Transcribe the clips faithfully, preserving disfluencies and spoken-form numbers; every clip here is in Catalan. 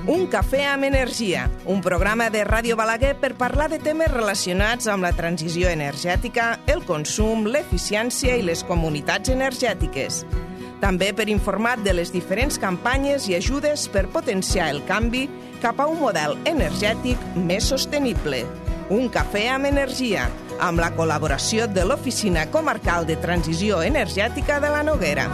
Un cafè amb energia, un programa de Ràdio Balaguer per parlar de temes relacionats amb la transició energètica, el consum, l'eficiència i les comunitats energètiques. També per informar de les diferents campanyes i ajudes per potenciar el canvi cap a un model energètic més sostenible. Un cafè amb energia, amb la col·laboració de l'Oficina Comarcal de Transició Energètica de la Noguera.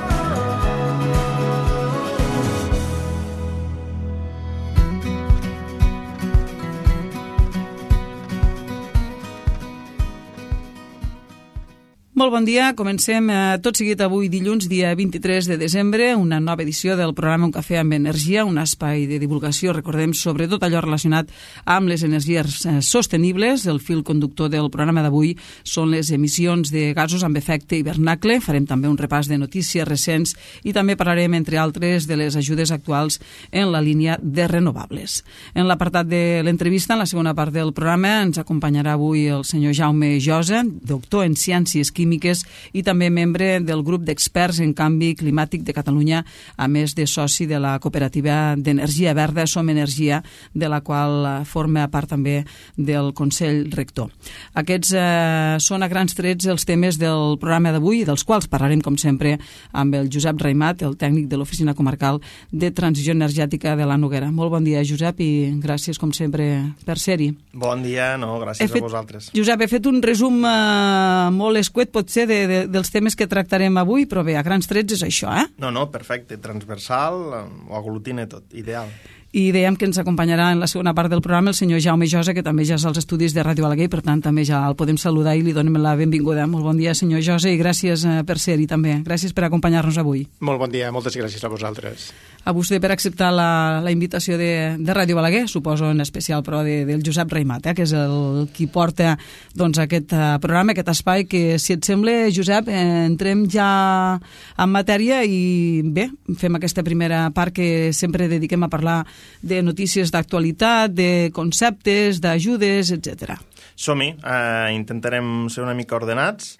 Molt bon dia, comencem eh, tot seguit avui dilluns, dia vint-i-tres de desembre, una nova edició del programa Un cafè amb energia, un espai de divulgació, recordem, sobre tot allò relacionat amb les energies eh, sostenibles. El fil conductor del programa d'avui són les emissions de gasos amb efecte hivernacle. Farem també un repàs de notícies recents i també parlarem, entre altres, de les ajudes actuals en la línia de renovables. En l'apartat de l'entrevista, en la segona part del programa, ens acompanyarà avui el senyor Jaume Josa, doctor en Ciències Químiques i també membre del grup d'experts en canvi climàtic de Catalunya, a més de soci de la cooperativa d'energia verda Som Energia, de la qual forma part també del Consell Rector. Aquests eh, són a grans trets els temes del programa d'avui, dels quals parlarem, com sempre, amb el Josep Raimat, el tècnic de l'Oficina Comarcal de Transició Energètica de la Noguera. Molt bon dia, Josep, i gràcies, com sempre, per ser-hi. Bon dia, no, gràcies fet, a vosaltres. Josep, he fet un resum eh, molt escuet, potser, de, de, dels temes que tractarem avui, però bé, a grans trets és això, eh? No, no, perfecte, transversal, ho aglutina tot, ideal. I dèiem que ens acompanyarà en la segona part del programa el senyor Jaume Josa, que també ja és als estudis de Ràdio Balaguer, per tant també ja el podem saludar i li donem la benvinguda. Molt bon dia, senyor Josa, i gràcies per ser-hi també. Gràcies per acompanyar-nos avui. Molt bon dia, moltes gràcies a vosaltres. A vostè per acceptar la, la invitació de, de Ràdio Balaguer, suposo en especial, però de, del Josep Raimat, eh, que és el qui porta doncs, aquest uh, programa, aquest espai, que, si et sembla, Josep, eh, entrem ja en matèria i bé, fem aquesta primera part que sempre dediquem a parlar de notícies d'actualitat, de conceptes, d'ajudes, etcètera. Som-hi, eh, intentarem ser una mica ordenats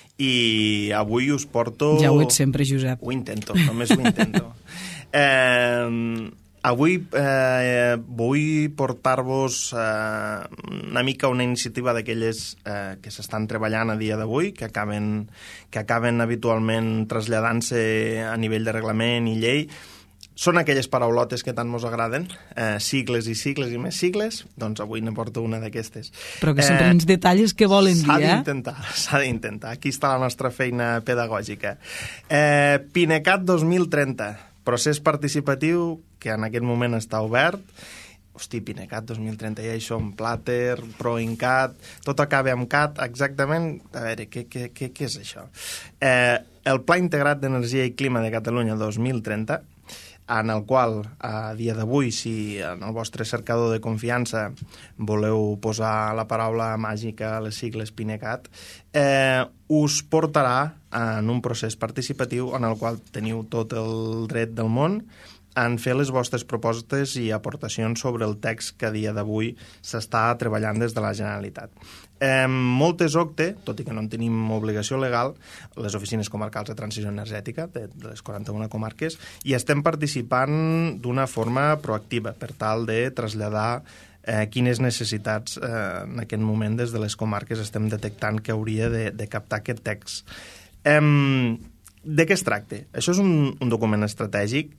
i avui us porto... Ja ho ets sempre, Josep. Ho intento, només ho intento. eh, avui eh, vull portar-vos eh, una mica una iniciativa d'aquelles eh, que s'estan treballant a dia d'avui, que acaben, que acaben habitualment traslladant-se a nivell de reglament i llei. Són aquelles paraulotes que tant mos agraden, eh, sigles i sigles i més sigles, doncs avui ne porto una d'aquestes. Però que sempre eh, ens detalles què volen dir, eh? S'ha d'intentar, s'ha d'intentar. Aquí està la nostra feina pedagògica. Eh, PINECAT dos mil trenta, procés participatiu que en aquest moment està obert. Hosti, PINECAT dos mil trenta, ja hi som, Plater, PROINCAT, tot acaba amb CAT, exactament. A veure, què, què, què, què és això? Eh, el Pla Integrat d'Energia i Clima de Catalunya dos mil trenta, en el qual, a dia d'avui, si en el vostre cercador de confiança voleu posar la paraula màgica a les sigles PINECAT, eh, us portarà en un procés participatiu en el qual teniu tot el dret del món en fer les vostres propostes i aportacions sobre el text que a dia d'avui s'està treballant des de la Generalitat. Eh, moltes O C T E, tot i que no en tenim obligació legal, les oficines comarcals de transició energètica de les quaranta-una comarques, i estem participant d'una forma proactiva per tal de traslladar eh, quines necessitats eh, en aquest moment des de les comarques estem detectant que hauria de, de captar aquest text. Eh, de què es tracta? Això és un, un document estratègic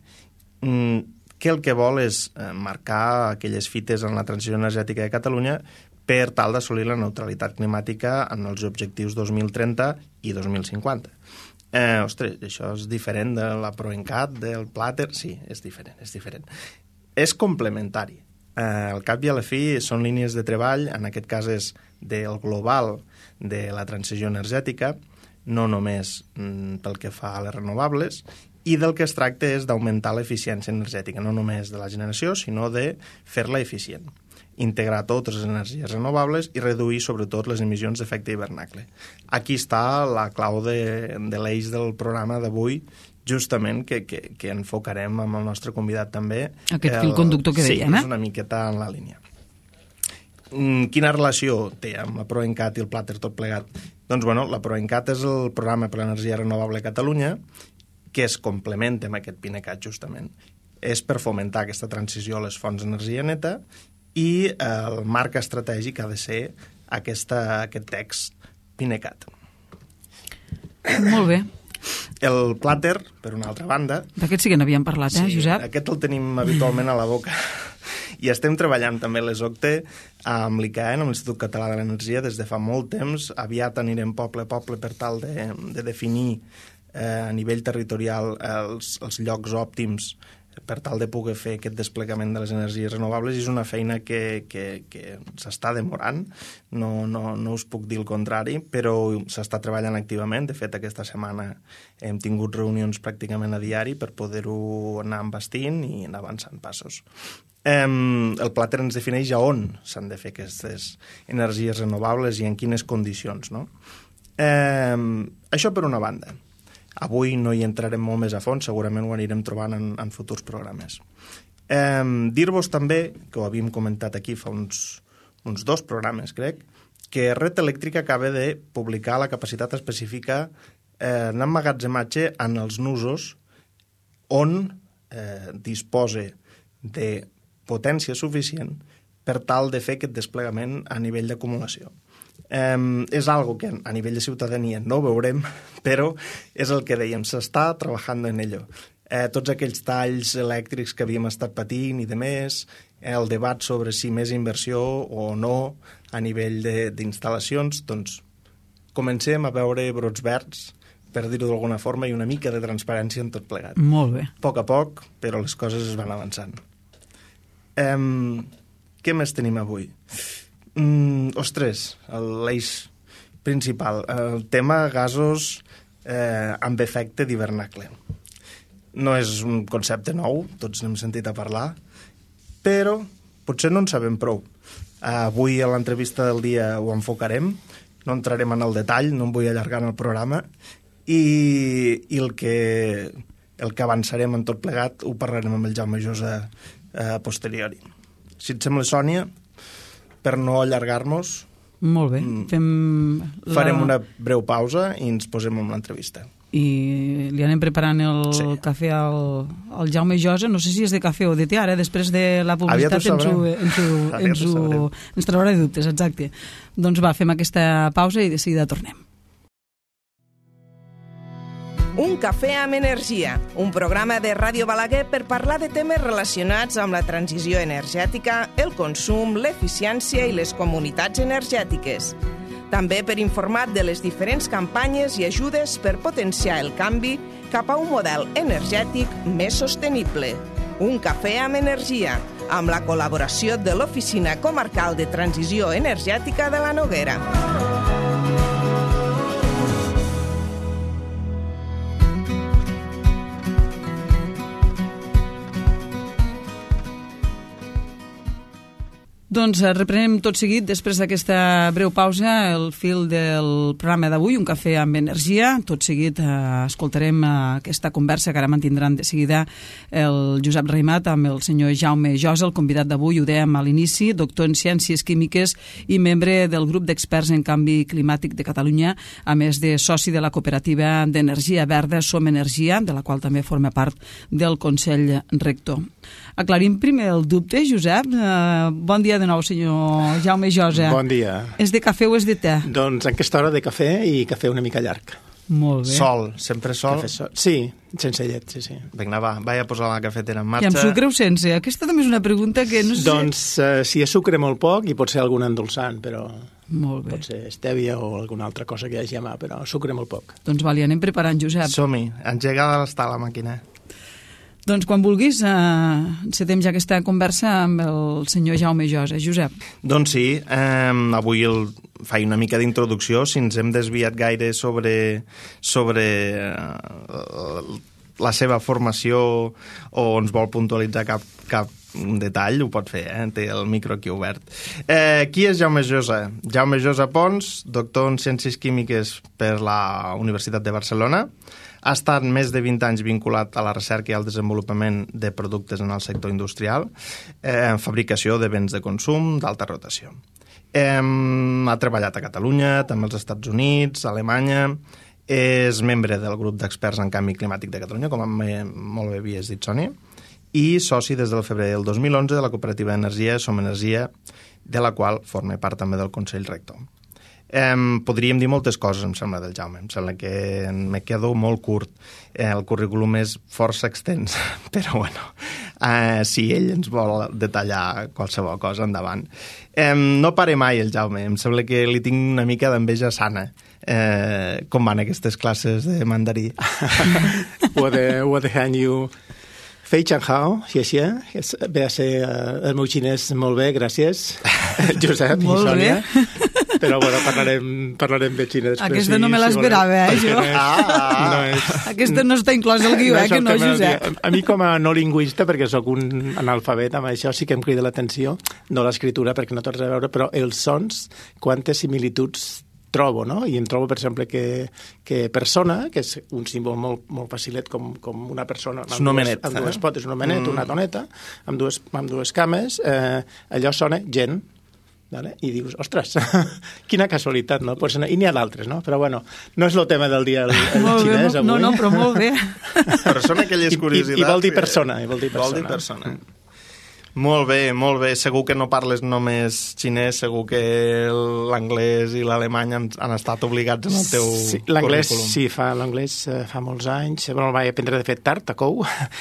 que el que vol és marcar aquelles fites en la transició energètica de Catalunya per tal d'assolir la neutralitat climàtica en els objectius dos mil trenta i dos mil cinquanta. Eh, ostres, això és diferent de la PROINCAT, del Plater... Sí, és diferent, és diferent. És complementari. Eh, al cap i a la fi són línies de treball, en aquest cas és del global de la transició energètica, no només mm, pel que fa a les renovables, i del que es tracta és d'augmentar l'eficiència energètica, no només de la generació, sinó de fer-la eficient, integrar totes les energies renovables i reduir sobretot les emissions d'efecte hivernacle. Aquí està la clau de, de l'eix del programa d'avui, justament que, que, que enfocarem amb el nostre convidat també. Aquest fil conductor que sí, deien, eh? Sí, és una miqueta en la línia. Quina relació té amb la PROINCAT i el Plater tot plegat? Doncs, bueno, la PROINCAT és el programa per l'energia renovable a Catalunya, que es complementa amb aquest PINECAT, justament. és per fomentar aquesta transició a les fonts d'energia neta i el marc estratègic ha de ser aquesta, aquest text PINECAT. Molt bé. El plàter, per una altra banda... D'aquest sí que n'havíem parlat, eh, sí, Josep? Aquest el tenim habitualment a la boca. I estem treballant també les OCTE amb l'I C A E N, amb l'Institut Català de l'Energia, des de fa molt temps. Aviat anirem poble a poble per tal de, de definir eh, a nivell territorial els, els llocs òptims per tal de poder fer aquest desplegament de les energies renovables, i és una feina que, que, que s'està demorant, no, no, no us puc dir el contrari, però s'està treballant activament. De fet, aquesta setmana hem tingut reunions pràcticament a diari per poder-ho anar embastint i anar avançant passos. Eh, el plàter ens defineix a on s'han de fer aquestes energies renovables i en quines condicions, no? Eh, això per una banda. Avui no hi entrarem molt més a fons, segurament ho anirem trobant en, en futurs programes. Eh, Dir-vos també, que ho havíem comentat aquí fa uns, uns dos programes, crec, que Red Eléctrica acaba de publicar la capacitat específica eh, d'emmagatzematge en els nusos on eh, dispose de potència suficient per tal de fer aquest desplegament a nivell d'acumulació. Um, és algo que a nivell de ciutadania no veurem, però és el que dèiem, s'està treballant en ello. Eh, tots aquells talls elèctrics que havíem estat patint i de més, el debat sobre si més inversió o no a nivell d'instal·lacions, doncs comencem a veure brots verds, per dir-ho d'alguna forma, i una mica de transparència en tot plegat. Molt bé. A poc a poc, però les coses es van avançant. Um, què més tenim avui? Mm, ostres, l'eix principal, el tema gasos eh, amb efecte d'hivernacle. No és un concepte nou, tots n'hem sentit a parlar, però potser no en sabem prou. Avui a l'entrevista del dia ho enfocarem, no entrarem en el detall, no em vull allargar en el programa, i, i el, que, el que avançarem en tot plegat ho parlarem amb el Jaume Josa a posteriori. Si et sembla, Sònia, per no allargar-nos, molt bé. Fem la... farem una breu pausa i ens posem amb l'entrevista. I li anem preparant el sí. cafè al, al Jaume Josa. No sé si és de cafè o de te, ara, després de la publicitat ens, ho, ens, ho, ens, ho, ens traurà de dubtes, exacte. Doncs va, fem aquesta pausa i de seguida tornem. Un cafè amb energia, un programa de Ràdio Balaguer per parlar de temes relacionats amb la transició energètica, el consum, l'eficiència i les comunitats energètiques. També per informar de les diferents campanyes i ajudes per potenciar el canvi cap a un model energètic més sostenible. Un cafè amb energia, amb la col·laboració de l'Oficina Comarcal de Transició Energètica de la Noguera. Doncs reprenem tot seguit, després d'aquesta breu pausa, el fil del programa d'avui, un cafè amb energia. Tot seguit eh, escoltarem eh, aquesta conversa que ara mantindran de seguida el Josep Raimat amb el senyor Jaume Josa, el convidat d'avui, ho dèiem a l'inici, doctor en Ciències Químiques i membre del grup d'experts en canvi climàtic de Catalunya, a més de soci de la cooperativa d'energia verda Som Energia, de la qual també forma part del Consell Rector. Aclarim primer el dubte, Josep. Eh, bon dia de nou, senyor Jaume Josa. Bon dia. És de cafè o és de te? Doncs en aquesta hora de cafè i cafè una mica llarg. Molt bé. Sol, sempre sol? sol. Sí, sense llet, sí, sí. Vinga, va, vaig a posar la cafetera en marxa. I amb sucre o sense? Aquesta també és una pregunta que no sé... Doncs eh, si és sucre molt poc i pot ser algun endolçant, però... Molt bé. Pot ser estèvia o alguna altra cosa que hi hagi a mà, però sucre molt poc. Doncs va, li anem preparant, Josep. Som-hi, engegada està la màquina. Doncs quan vulguis, eh, encetem ja aquesta conversa amb el senyor Jaume Josa. Josep. Doncs sí, eh, avui el, faig una mica d'introducció, si ens hem desviat gaire sobre, sobre eh, la seva formació o ens vol puntualitzar cap, cap detall, ho pot fer, eh? Té el micro aquí obert. Eh, qui és Jaume Josa? Jaume Josa Pons, doctor en Ciències Químiques per la Universitat de Barcelona. Ha estat més de vint anys vinculat a la recerca i al desenvolupament de productes en el sector industrial, eh, en fabricació de béns de consum d'alta rotació. Eh, ha treballat a Catalunya, també als Estats Units, a Alemanya, és membre del grup d'experts en canvi climàtic de Catalunya, com molt bé havies dit, Sònia, i soci des del febrer del dos mil onze de la cooperativa d'energia Som Energia, de la qual forma part també del Consell Rector. Eh, podríem dir moltes coses, em sembla, del Jaume. Em sembla que me quedo molt curt. Eh, el currículum és força extens, però bueno, eh, si ell ens vol detallar qualsevol cosa, endavant. Eh, no pare mai el Jaume, em sembla que li tinc una mica d'enveja sana. Eh, com van aquestes classes de mandarí? 我的我的汉语非常好，谢谢。Ve a ser el meu xinès molt bé, gràcies, Josep i Sònia. Però bueno, parlarem, parlarem de Xina després. Aquesta sí, no me l'esperava, si eh, jo. Ah, no és... Aquesta no està inclòs al guió, no eh, que no, Josep. A mi com a no lingüista, perquè sóc un analfabet, amb això sí que em crida l'atenció, no l'escriptura, perquè no té res a veure, però els sons, quantes similituds trobo, no? I em trobo, per exemple, que, que persona, que és un símbol molt, molt facilet com, com una persona amb, un dues, amb dues potes, un homenet, mm. una doneta, amb dues, amb dues cames, eh, allò sona gent, vale? I dius, ostres, quina casualitat, no? Pues, i n'hi ha d'altres, no? Però bueno, no és el tema del dia el, el xinès, bé, avui. No, no, però molt bé. Però són aquelles curiositats... I, i vol dir persona, i vol dir persona. Vol dir persona. Mm. Molt bé, molt bé. Segur que no parles només xinès, segur que l'anglès i l'alemany han, han estat obligats en el teu sí, l'anglès, currículum. Sí, fa l'anglès fa molts anys. Bueno, el vaig aprendre de fet tard, a Cou,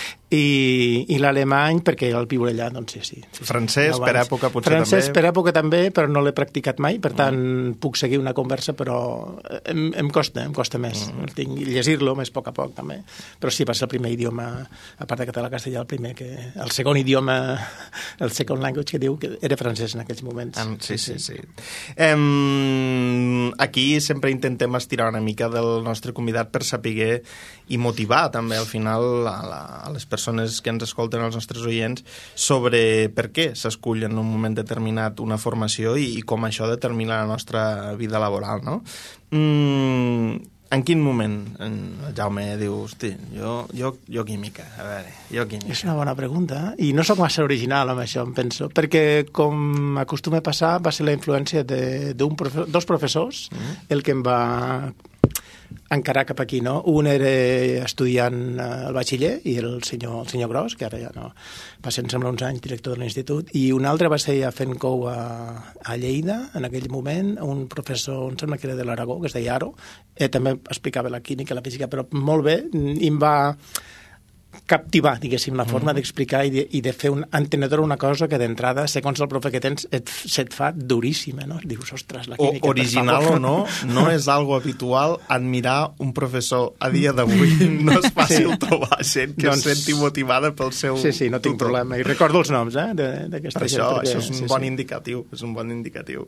i, i l'alemany perquè el viure allà, doncs sí, sí. sí francès, sí, per època, potser francès, també. Francès, per època també, però no l'he practicat mai, per tant, mm. puc seguir una conversa, però em, em costa, em costa més. Mm. Tinc llegir-lo més a poc a poc, també. Però sí, va ser el primer idioma, a part de català-castellà, el primer que... El segon idioma, el second language, que diu que era francès en aquells moments. Um, sí, sí, sí. sí. Um, aquí sempre intentem estirar una mica del nostre convidat per saber i motivar també al final a, la, a les persones que ens escolten, als nostres oients, sobre per què s'escull en un moment determinat una formació i, i com això determina la nostra vida laboral, no? Mm, en quin moment en Jaume diu, hosti, jo, jo, jo química, a veure, jo química. És una bona pregunta, i no sóc massa original amb això, em penso, perquè com acostuma a passar, va ser la influència de, de un profe- dos professors mm. el que em va encarar cap aquí, no? Un era estudiant al batxiller, i era el senyor, el senyor Gros, que ara ja no... Va ser, em sembla, uns anys director de l'institut, i un altre va ser ja fent cou a, a Lleida, en aquell moment, un professor, em sembla que era de l'Aragó, que es deia Aro, eh, també explicava la química, la física, però molt bé, i em va captivar, diguéssim, la forma mm. d'explicar i de, i de fer un entenedor una cosa que d'entrada, segons el profe que tens, et, se't fa duríssima, no? Dius, ostres, la química... O, original o no, no és algo habitual admirar un professor a dia d'avui. No és fàcil sí. trobar gent que doncs, es senti motivada pel seu... Sí, sí, no tinc tutor. Problema. I recordo els noms, eh, d'aquesta gent. Això, perquè, això és un sí, bon sí. indicatiu, és un bon indicatiu.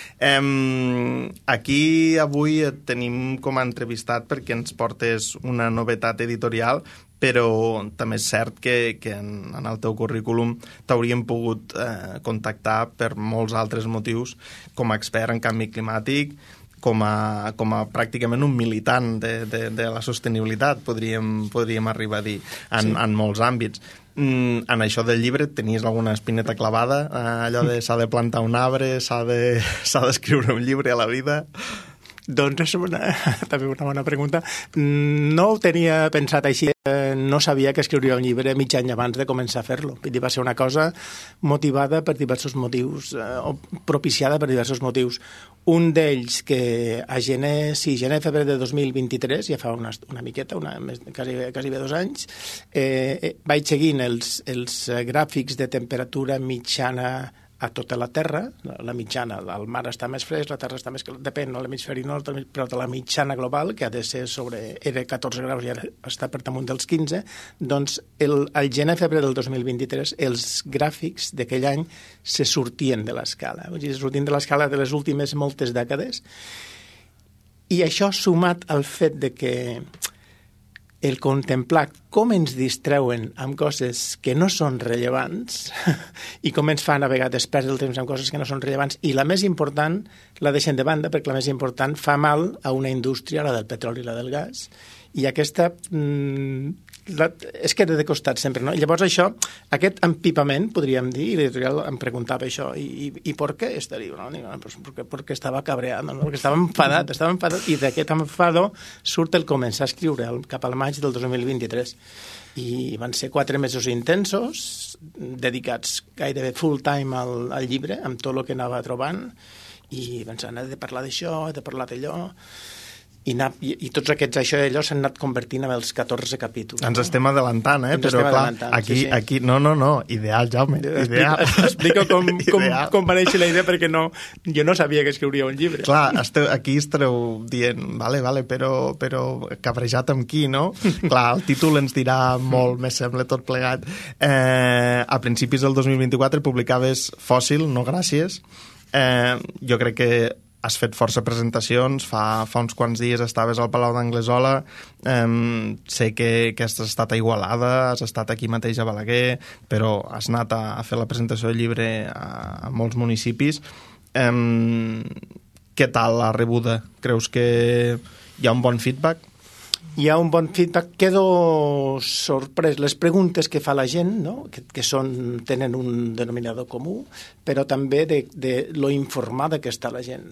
Um, aquí avui et tenim com a entrevistat perquè ens portes una novetat editorial, però també és cert que, que en, en el teu currículum t'hauríem pogut eh, contactar per molts altres motius, com a expert en canvi climàtic, com a, com a pràcticament un militant de, de, de la sostenibilitat, podríem, podríem arribar a dir, en, sí. en molts àmbits. Mm, en això del llibre tenies alguna espineta clavada? Eh, allò de s'ha de plantar un arbre, s'ha de, s'ha d'escriure un llibre a la vida... Doncs és una, també una bona pregunta. No ho tenia pensat així, no sabia que escriuria un llibre mig any abans de començar a fer-lo. Va ser una cosa motivada per diversos motius, o propiciada per diversos motius. Un d'ells que a gener, sí, gener-febrer de dos mil vint-i-tres, ja fa una, una miqueta, una, més, quasi, quasi bé dos anys, eh, vaig seguint els, els gràfics de temperatura mitjana a tota la Terra, la mitjana, el mar està més fresc, la Terra està més... Depèn de l'hemisferi nord, però de la mitjana global, que ha de ser sobre... Era catorze graus i ara està per damunt dels quinze, doncs el, el gener-febrer del dos mil vint-i-tres els gràfics d'aquell any se sortien de l'escala. Vull dir, se sortien de l'escala de les últimes moltes dècades. I això sumat al fet de que el contemplar com ens distreuen amb coses que no són rellevants i com ens fan a vegades perdre el temps amb coses que no són rellevants, i la més important la deixen de banda perquè la més important fa mal a una indústria, la del petroli i la del gas, I aquesta... Mm, la, és que era de costat sempre, no? Llavors això, aquest empipament, podríem dir, i l'editorial em preguntava això, i, i, i per què estaria? No? No, pues porque, porque estava cabreat, no? Perquè estava enfadat, estava enfadat, i d'aquest enfado surt el començar a escriure cap al maig del dos mil vint-i-tres. I van ser quatre mesos intensos, dedicats gairebé full time al, al llibre, amb tot el que anava trobant, i pensant, he de parlar d'això, he de parlar d'allò, i, anar, i, i tots aquests això i allò s'han anat convertint en els catorze capítols. Ens no? estem adelantant, eh? Ens Però clar, aquí, sí, sí. aquí... No, no, no, ideal, Jaume, ideal. Explico com, com, com va néixer la idea, perquè no, jo no sabia que escriuria un llibre. Clar, esteu, aquí estareu dient, vale, vale, però, però cabrejat amb qui, no? Clar, el títol ens dirà molt, més sembla tot plegat. Eh, a principis del dos mil vint-i-quatre publicaves Fòssil, no gràcies. Eh, jo crec que has fet força presentacions, fa, fa uns quants dies estaves al Palau d'Anglesola, eh, sé que, que has estat a Igualada, has estat aquí mateix a Balaguer, però has anat a, a fer la presentació del llibre a, a molts municipis. Eh, què tal la rebuda? Creus que hi ha un bon feedback? Hi ha un bon feedback. Quedo sorprès. Les preguntes que fa la gent, no? que, que són, tenen un denominador comú, però també de, de lo informada que està la gent.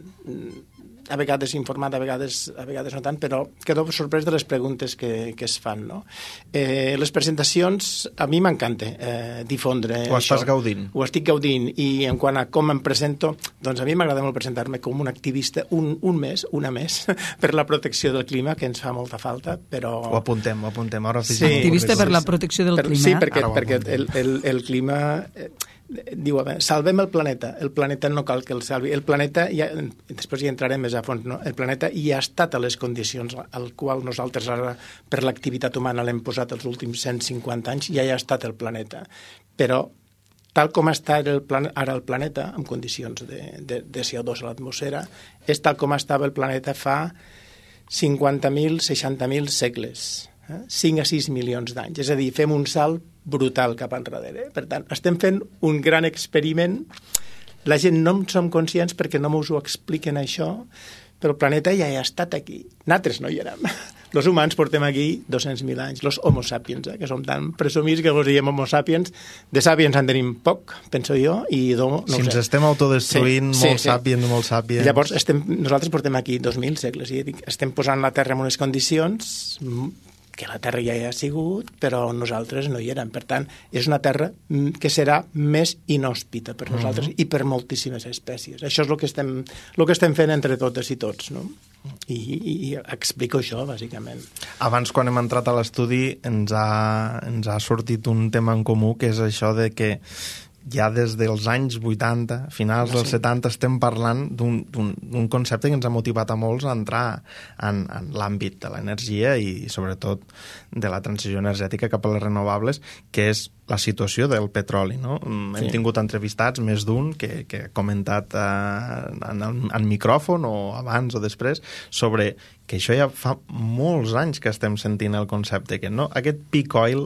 A vegades informada, a vegades, a vegades no tant, però quedo sorprès de les preguntes que, que es fan. No? Eh, les presentacions, a mi m'encanta eh, difondre Ho això. estàs gaudint? Ho estic gaudint, i en quant a com em presento, doncs a mi m'agrada molt presentar-me com un activista un, un mes, una més, per la protecció del clima, que ens fa molta falta, però... Ho apuntem, ho apuntem. Ara sí. Activista per la protecció del per, clima. Sí, perquè, Ara perquè el, el, el clima... Eh, diu, a veure, salvem el planeta. El planeta no cal que el salvi. El planeta, ja, després hi entrarem més a fons, no? El planeta ja ha estat a les condicions al qual nosaltres ara, per l'activitat humana, l'hem posat els últims cent cinquanta anys, ja hi ha estat el planeta. Però, tal com està el plan, ara el planeta, en condicions de, de, de C O dos a l'atmosfera, és tal com estava el planeta fa cinquanta mil, seixanta mil segles. Eh? cinc a sis milions d'anys. És a dir, fem un salt brutal cap enrere. Per tant, estem fent un gran experiment. La gent no en som conscients perquè no mos ho expliquen això, però el planeta ja ha estat aquí. Nosaltres no hi érem. Els humans portem aquí dos-cents mil anys, els homo sapiens, eh, que som tan presumits que vos diem homo sapiens. De sapiens en tenim poc, penso jo, i d'homo no si ho ens sé. estem autodestruint, sí, molt sí, sí. sapiens, molt sapiens... Llavors, estem, nosaltres portem aquí dos mil segles i estem posant la Terra en unes condicions que la Terra ja hi ha sigut, però nosaltres no hi érem. Per tant, és una Terra que serà més inhòspita per nosaltres uh -huh. i per moltíssimes espècies. Això és el que estem, el que estem fent entre totes i tots, no? I, i, i explico això, bàsicament. Abans, quan hem entrat a l'estudi, ens ha, ens ha sortit un tema en comú, que és això de que ja des dels anys vuitanta, finals dels sí. setanta, estem parlant d'un concepte que ens ha motivat a molts a entrar en, en l'àmbit de l'energia i, sobretot, de la transició energètica cap a les renovables, que és la situació del petroli. No? Sí. Hem tingut entrevistats, més d'un, que, que ha comentat eh, en, el, en micròfon o abans o després, sobre que això ja fa molts anys que estem sentint el concepte, que no, aquest peak oil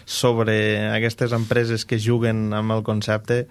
sobre aquestes empreses que juguen amb el concepte,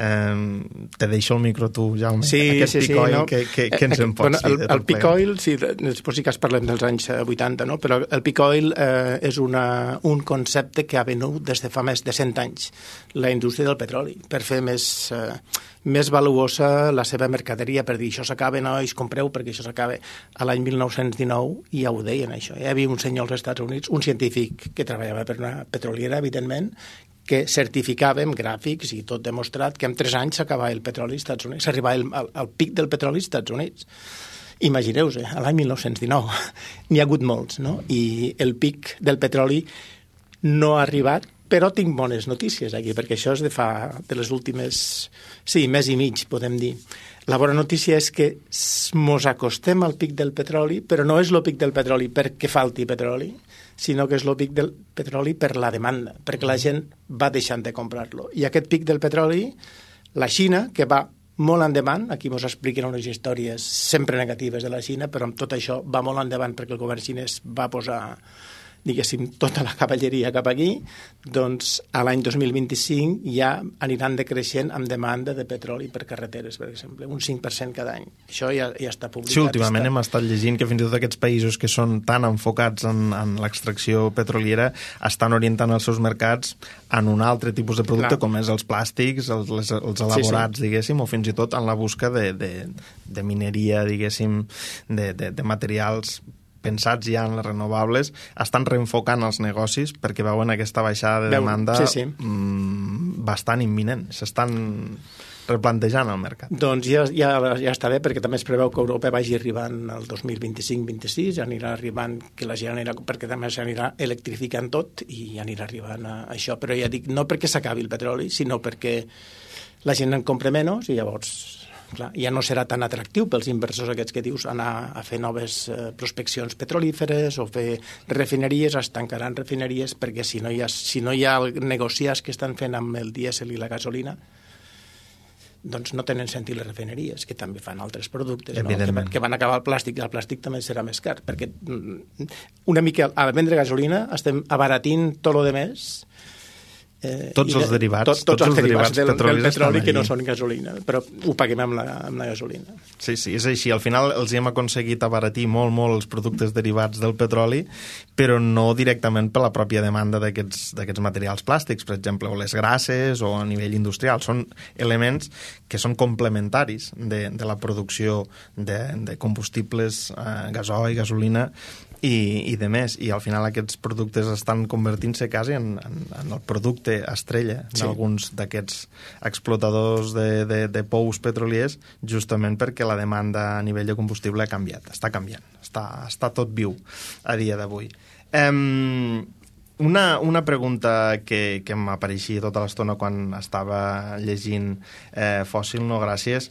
eh, te deixo el micro tu, Jaume. Sí, aquest sí, peak sí, oil, no? que, que, que ens en pots bueno, dir? El, el peak oil, sí, després sí que es parlem dels anys vuitanta, no? Però el peak oil eh, és una, un concepte que ha venut des de fa més de cent anys la indústria del petroli, per fer més... Eh, més valuosa la seva mercaderia, per dir, això s'acaba, nois, compreu perquè això s'acaba. A l'any mil nou-cents dinou ja ho deien, això. Hi havia un senyor als Estats Units, un científic que treballava per una petroliera, evidentment, que certificava amb gràfics i tot demostrat que en tres anys s'acabava el petroli als Estats Units, s'arribava al, al pic del petroli als Estats Units. Imagineu-vos, eh, a l'any mil nou-cents dinou n'hi ha hagut molts, no? I el pic del petroli no ha arribat, però tinc bones notícies aquí, perquè això és de fa de les últimes, sí, mes i mig, podem dir. La bona notícia és que mos acostem al pic del petroli, però no és el pic del petroli perquè falti petroli, sinó que és el pic del petroli per la demanda, perquè la gent va deixant de comprar-lo. I aquest pic del petroli, la Xina, que va molt endavant, aquí mos expliquen unes històries sempre negatives de la Xina, però amb tot això va molt endavant perquè el govern xinès va posar diguéssim, tota la cavalleria cap aquí, doncs a l'any dos mil vint-i-cinc ja aniran decreixent amb demanda de petroli per carreteres, per exemple, un cinc per cent cada any. Això ja, ja està publicat. Sí, últimament està... hem estat llegint que fins i tot aquests països que són tan enfocats en, en l'extracció petroliera estan orientant els seus mercats en un altre tipus de producte, Clar. com és els plàstics, els, els, els elaborats, sí, sí. diguéssim, o fins i tot en la busca de, de, de mineria, diguéssim, de, de, de materials pensats ja en les renovables, estan reenfocant els negocis perquè veuen aquesta baixada de demanda sí, sí. Mmm, bastant imminent. S'estan replantejant el mercat. Doncs ja, ja, ja està bé, perquè també es preveu que Europa vagi arribant al dos mil vint-i-cinc vint-i-sis, ja anirà arribant, que la gent anirà, perquè també s'anirà electrificant tot i ja anirà arribant a això. Però ja dic, no perquè s'acabi el petroli, sinó perquè la gent en compra menys i llavors... Clar, ja no serà tan atractiu pels inversors aquests que dius anar a fer noves eh, prospeccions petrolíferes o fer refineries, es tancaran refineries perquè si no hi ha, si no hi ha negociats que estan fent amb el dièsel i la gasolina, doncs no tenen sentit les refineries, que també fan altres productes, no? que, que van acabar el plàstic, i el plàstic també serà més car, perquè una mica al vendre gasolina estem abaratint tot lo de més. Eh, tots els derivats, tot, tots, tots els derivats, derivats del, del petroli que allí. No són gasolina, però ho paguem amb la, amb la gasolina. Sí, sí, és així. Al final els hem aconseguit abaratir molt, molt els productes derivats del petroli, però no directament per la pròpia demanda d'aquests d'aquests materials plàstics, per exemple, o les grasses o a nivell industrial. Són elements que són complementaris de, de la producció de, de combustibles, eh, gasoil, gasolina, i, i de més, i al final aquests productes estan convertint-se quasi en, en, en el producte estrella sí. d'alguns d'aquests explotadors de, de, de pous petroliers, justament perquè la demanda a nivell de combustible ha canviat, està canviant, està, està tot viu a dia d'avui. Um, una, una pregunta que, que m'apareixia tota l'estona quan estava llegint eh, Fòssil No Gràcies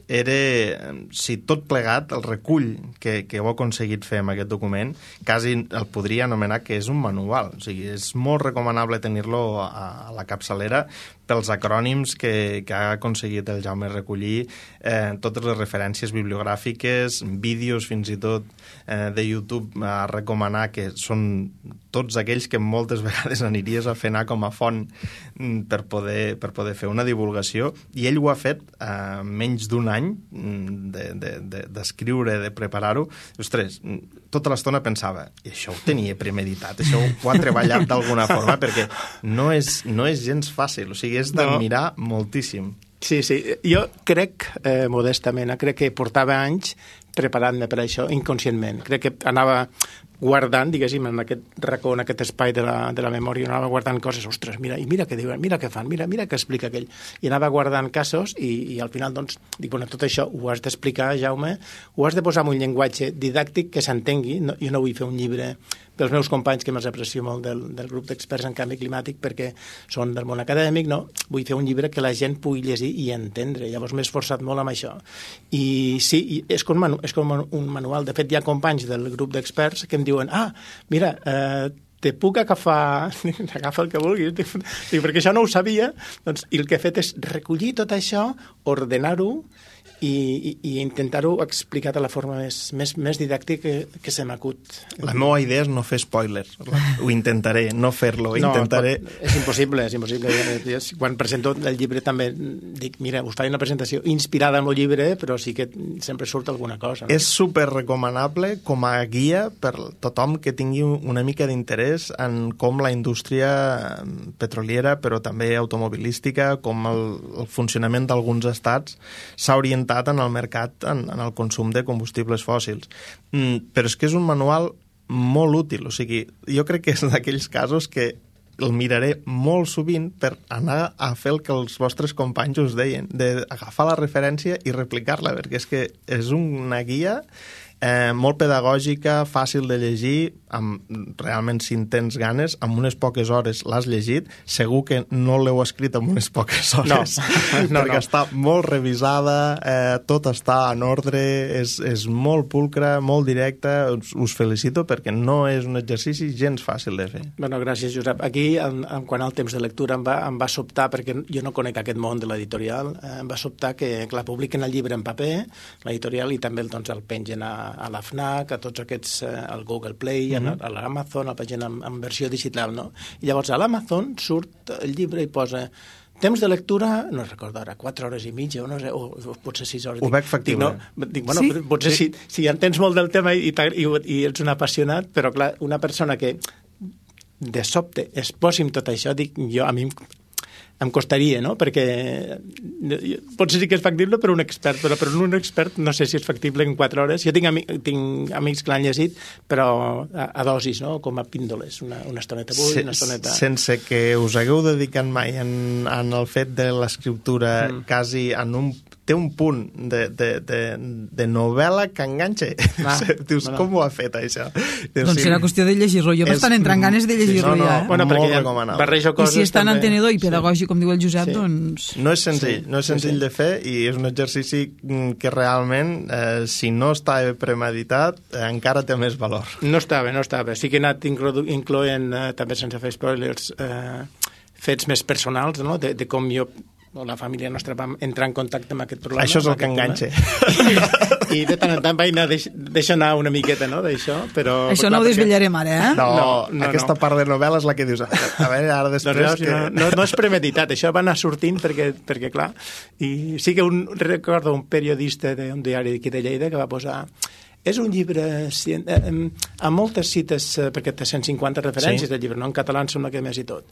era si tot plegat, el recull que, que heu aconseguit fer amb aquest document, quasi el podria anomenar que és un manual. O sigui, és molt recomanable tenir-lo a, a la capçalera pels acrònims que, que ha aconseguit el Jaume recollir, eh, totes les referències bibliogràfiques, vídeos fins i tot eh, de YouTube a recomanar, que són tots aquells que moltes vegades aniries a fer anar com a font per poder, per poder fer una divulgació, i ell ho ha fet eh, menys d'un any d'escriure, de, de, de preparar-ho. Ostres, tota l'estona pensava, i això ho tenia premeditat, això ho ha treballat d'alguna forma, perquè no és, no és gens fàcil, o sigui, és d'admirar no. moltíssim. Sí, sí, jo crec, eh, modestament, crec que portava anys preparant-me per això inconscientment. Crec que anava guardant, diguéssim, en aquest racó, en aquest espai de la, de la memòria, anava guardant coses, ostres, mira, i mira què diuen, mira què fan, mira, mira què explica aquell. I anava guardant casos i, i al final, doncs, dic, bueno, tot això ho has d'explicar, Jaume, ho has de posar en un llenguatge didàctic que s'entengui. No, jo no vull fer un llibre pels meus companys, que me'ls aprecio molt del, del grup d'experts en canvi climàtic, perquè són del món acadèmic, no? Vull fer un llibre que la gent pugui llegir i entendre. Llavors m'he esforçat molt amb això. I sí, és com, és com un manual. De fet, hi ha companys del grup d'experts que em diuen, ah, mira, eh, te puc agafar, agafa el que vulguis, dic, perquè això no ho sabia, doncs, i el que he fet és recollir tot això, ordenar-ho, i, i, i intentar-ho explicar de la forma més, més, més didàctica que, que se m'acut. La meva idea és no fer spoilers. Ho intentaré, no fer-lo. Intentaré... No, és impossible, és impossible. Quan presento el llibre també dic, mira, us faré una presentació inspirada en el llibre, però sí que sempre surt alguna cosa. No? És super recomanable com a guia per tothom que tingui una mica d'interès en com la indústria petroliera, però també automobilística, com el, el funcionament d'alguns estats s'ha orientat en el mercat, en, en el consum de combustibles fòssils. Mm, però és que és un manual molt útil, o sigui, jo crec que és d'aquells casos que el miraré molt sovint per anar a fer el que els vostres companys us deien, d'agafar la referència i replicar-la, perquè és que és una guia eh, molt pedagògica, fàcil de llegir, amb, realment, si en tens ganes, amb unes poques hores l'has llegit, segur que no l'heu escrit amb unes poques hores, no, no, perquè no. Està molt revisada, eh, tot està en ordre, és, és molt pulcre, molt directe, us, us felicito perquè no és un exercici gens fàcil de fer. Bueno, gràcies, Josep. Aquí, en, en quant al temps de lectura, em va, em va sobtar, perquè jo no conec aquest món de l'editorial, eh, em va sobtar que, que la publiquen el llibre en paper, l'editorial, i també doncs, el pengen a a la FNAC, a tots aquests, eh, al Google Play, mm-hmm. a l'Amazon, a la pàgina en, en versió digital, no? I llavors a l'Amazon surt el llibre i posa temps de lectura, no recordo ara, quatre hores i mitja, o, no sé, o, o potser sis hores. Ho veig factible. Dic, no, dic, bueno, sí? potser sí. si, si entens molt del tema i, i, i ets un apassionat, però clar, una persona que de sobte es posi amb tot això, dic, jo, a mi em costaria, no? Perquè potser sí que és factible per un expert, però per un expert no sé si és factible en quatre hores. Jo tinc, ami tinc amics que l'han llegit, però a, a dosis, no? Com a píndoles, una, una estoneta avui, una estoneta... Sense que us hagueu dedicat mai en, en el fet de l'escriptura mm. quasi en un... Té un punt de, de, de, de novel·la que enganxa. Ah, dius, bueno. Com ho ha fet, això? Dius, doncs serà qüestió de llegir-lo. Jo m'estan entrant ganes de llegir-lo, sí, no, no, ja. Eh? Bueno, perquè ja barrejo coses... I si és tan també... entenedor i pedagògic, sí. com diu el Josep, sí. doncs... No és senzill, sí, no és senzill sí, sí. de fer i és un exercici que realment, eh, si no està premeditat, eh, encara té més valor. No està bé, no està bé. Sí que he anat incloent, eh, també sense fer spoilers, eh, fets més personals, no? de, de com jo o la família nostra vam entrar en contacte amb aquest problema. Això és el que enganxa. I, I de tant en tant vaig anar, deix, deixa anar una miqueta, no?, d'això, però... Això no ho desvetllarem ara, eh? No, no, no aquesta no. part de novel·la és la que dius, a veure, ara després... No, que... no, no, no és premeditat, això va anar sortint perquè, perquè clar, i sí que un, recordo un periodista d'un diari d'aquí de Lleida que va posar... És un llibre amb moltes cites, perquè té cent cinquanta referències sí. del llibre, no? En català em sembla que més i tot.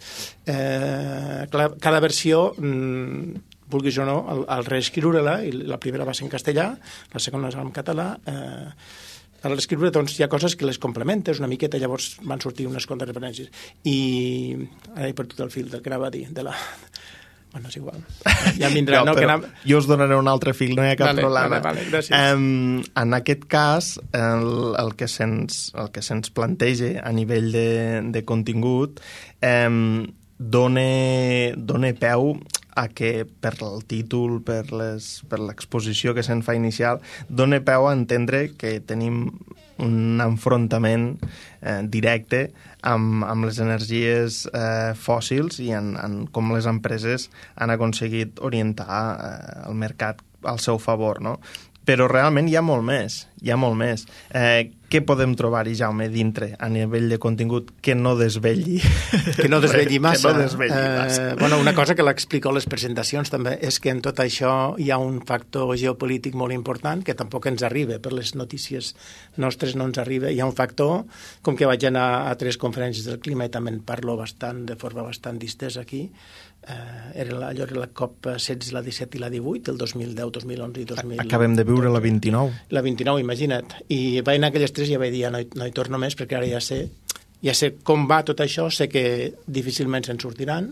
Eh, cada versió, vulguis o no, al, al reescriure-la, i la primera va ser en castellà, la segona és en català, eh, a l'escriure doncs, hi ha coses que les complementes una miqueta, llavors van sortir unes quantes referències. I ara he perdut el fil del que anava a dir, de la... Bueno, és igual. Ja em vindrà, no? no que anava... Jo us donaré un altre fil, no hi ha cap vale, problema. Vale, vale, gràcies. Um, en aquest cas, el, el que se'ns el que se'ns planteja a nivell de, de contingut um, dona, dona peu a que per el títol, per les, per l'exposició que se'n fa inicial, dona peu a entendre que tenim un enfrontament eh, directe amb, amb les energies eh, fòssils i en, en com les empreses han aconseguit orientar eh, el mercat al seu favor, no? Però realment hi ha molt més, hi ha molt més. Eh, què podem trobar-hi, Jaume, dintre, a nivell de contingut, que no desvetlli? Que no desvetlli massa. Que no desvetlli massa. Eh, bueno, una cosa que l'explico a les presentacions també és que en tot això hi ha un factor geopolític molt important que tampoc ens arriba, per les notícies nostres no ens arriba. Hi ha un factor, com que vaig anar a tres conferències del clima i també en parlo bastant, de forma bastant distesa aquí, Uh, era la, allò era la COP setze, la disset i la divuit, el dos mil deu, dos mil onze i dos mil... Acabem de viure la vint-i-nou. La vint-i-nou, imagina't. I vaig anar aquelles tres i ja vaig dir, ja no, hi, no hi torno més, perquè ara ja sé, ja sé com va tot això, sé que difícilment se'n sortiran,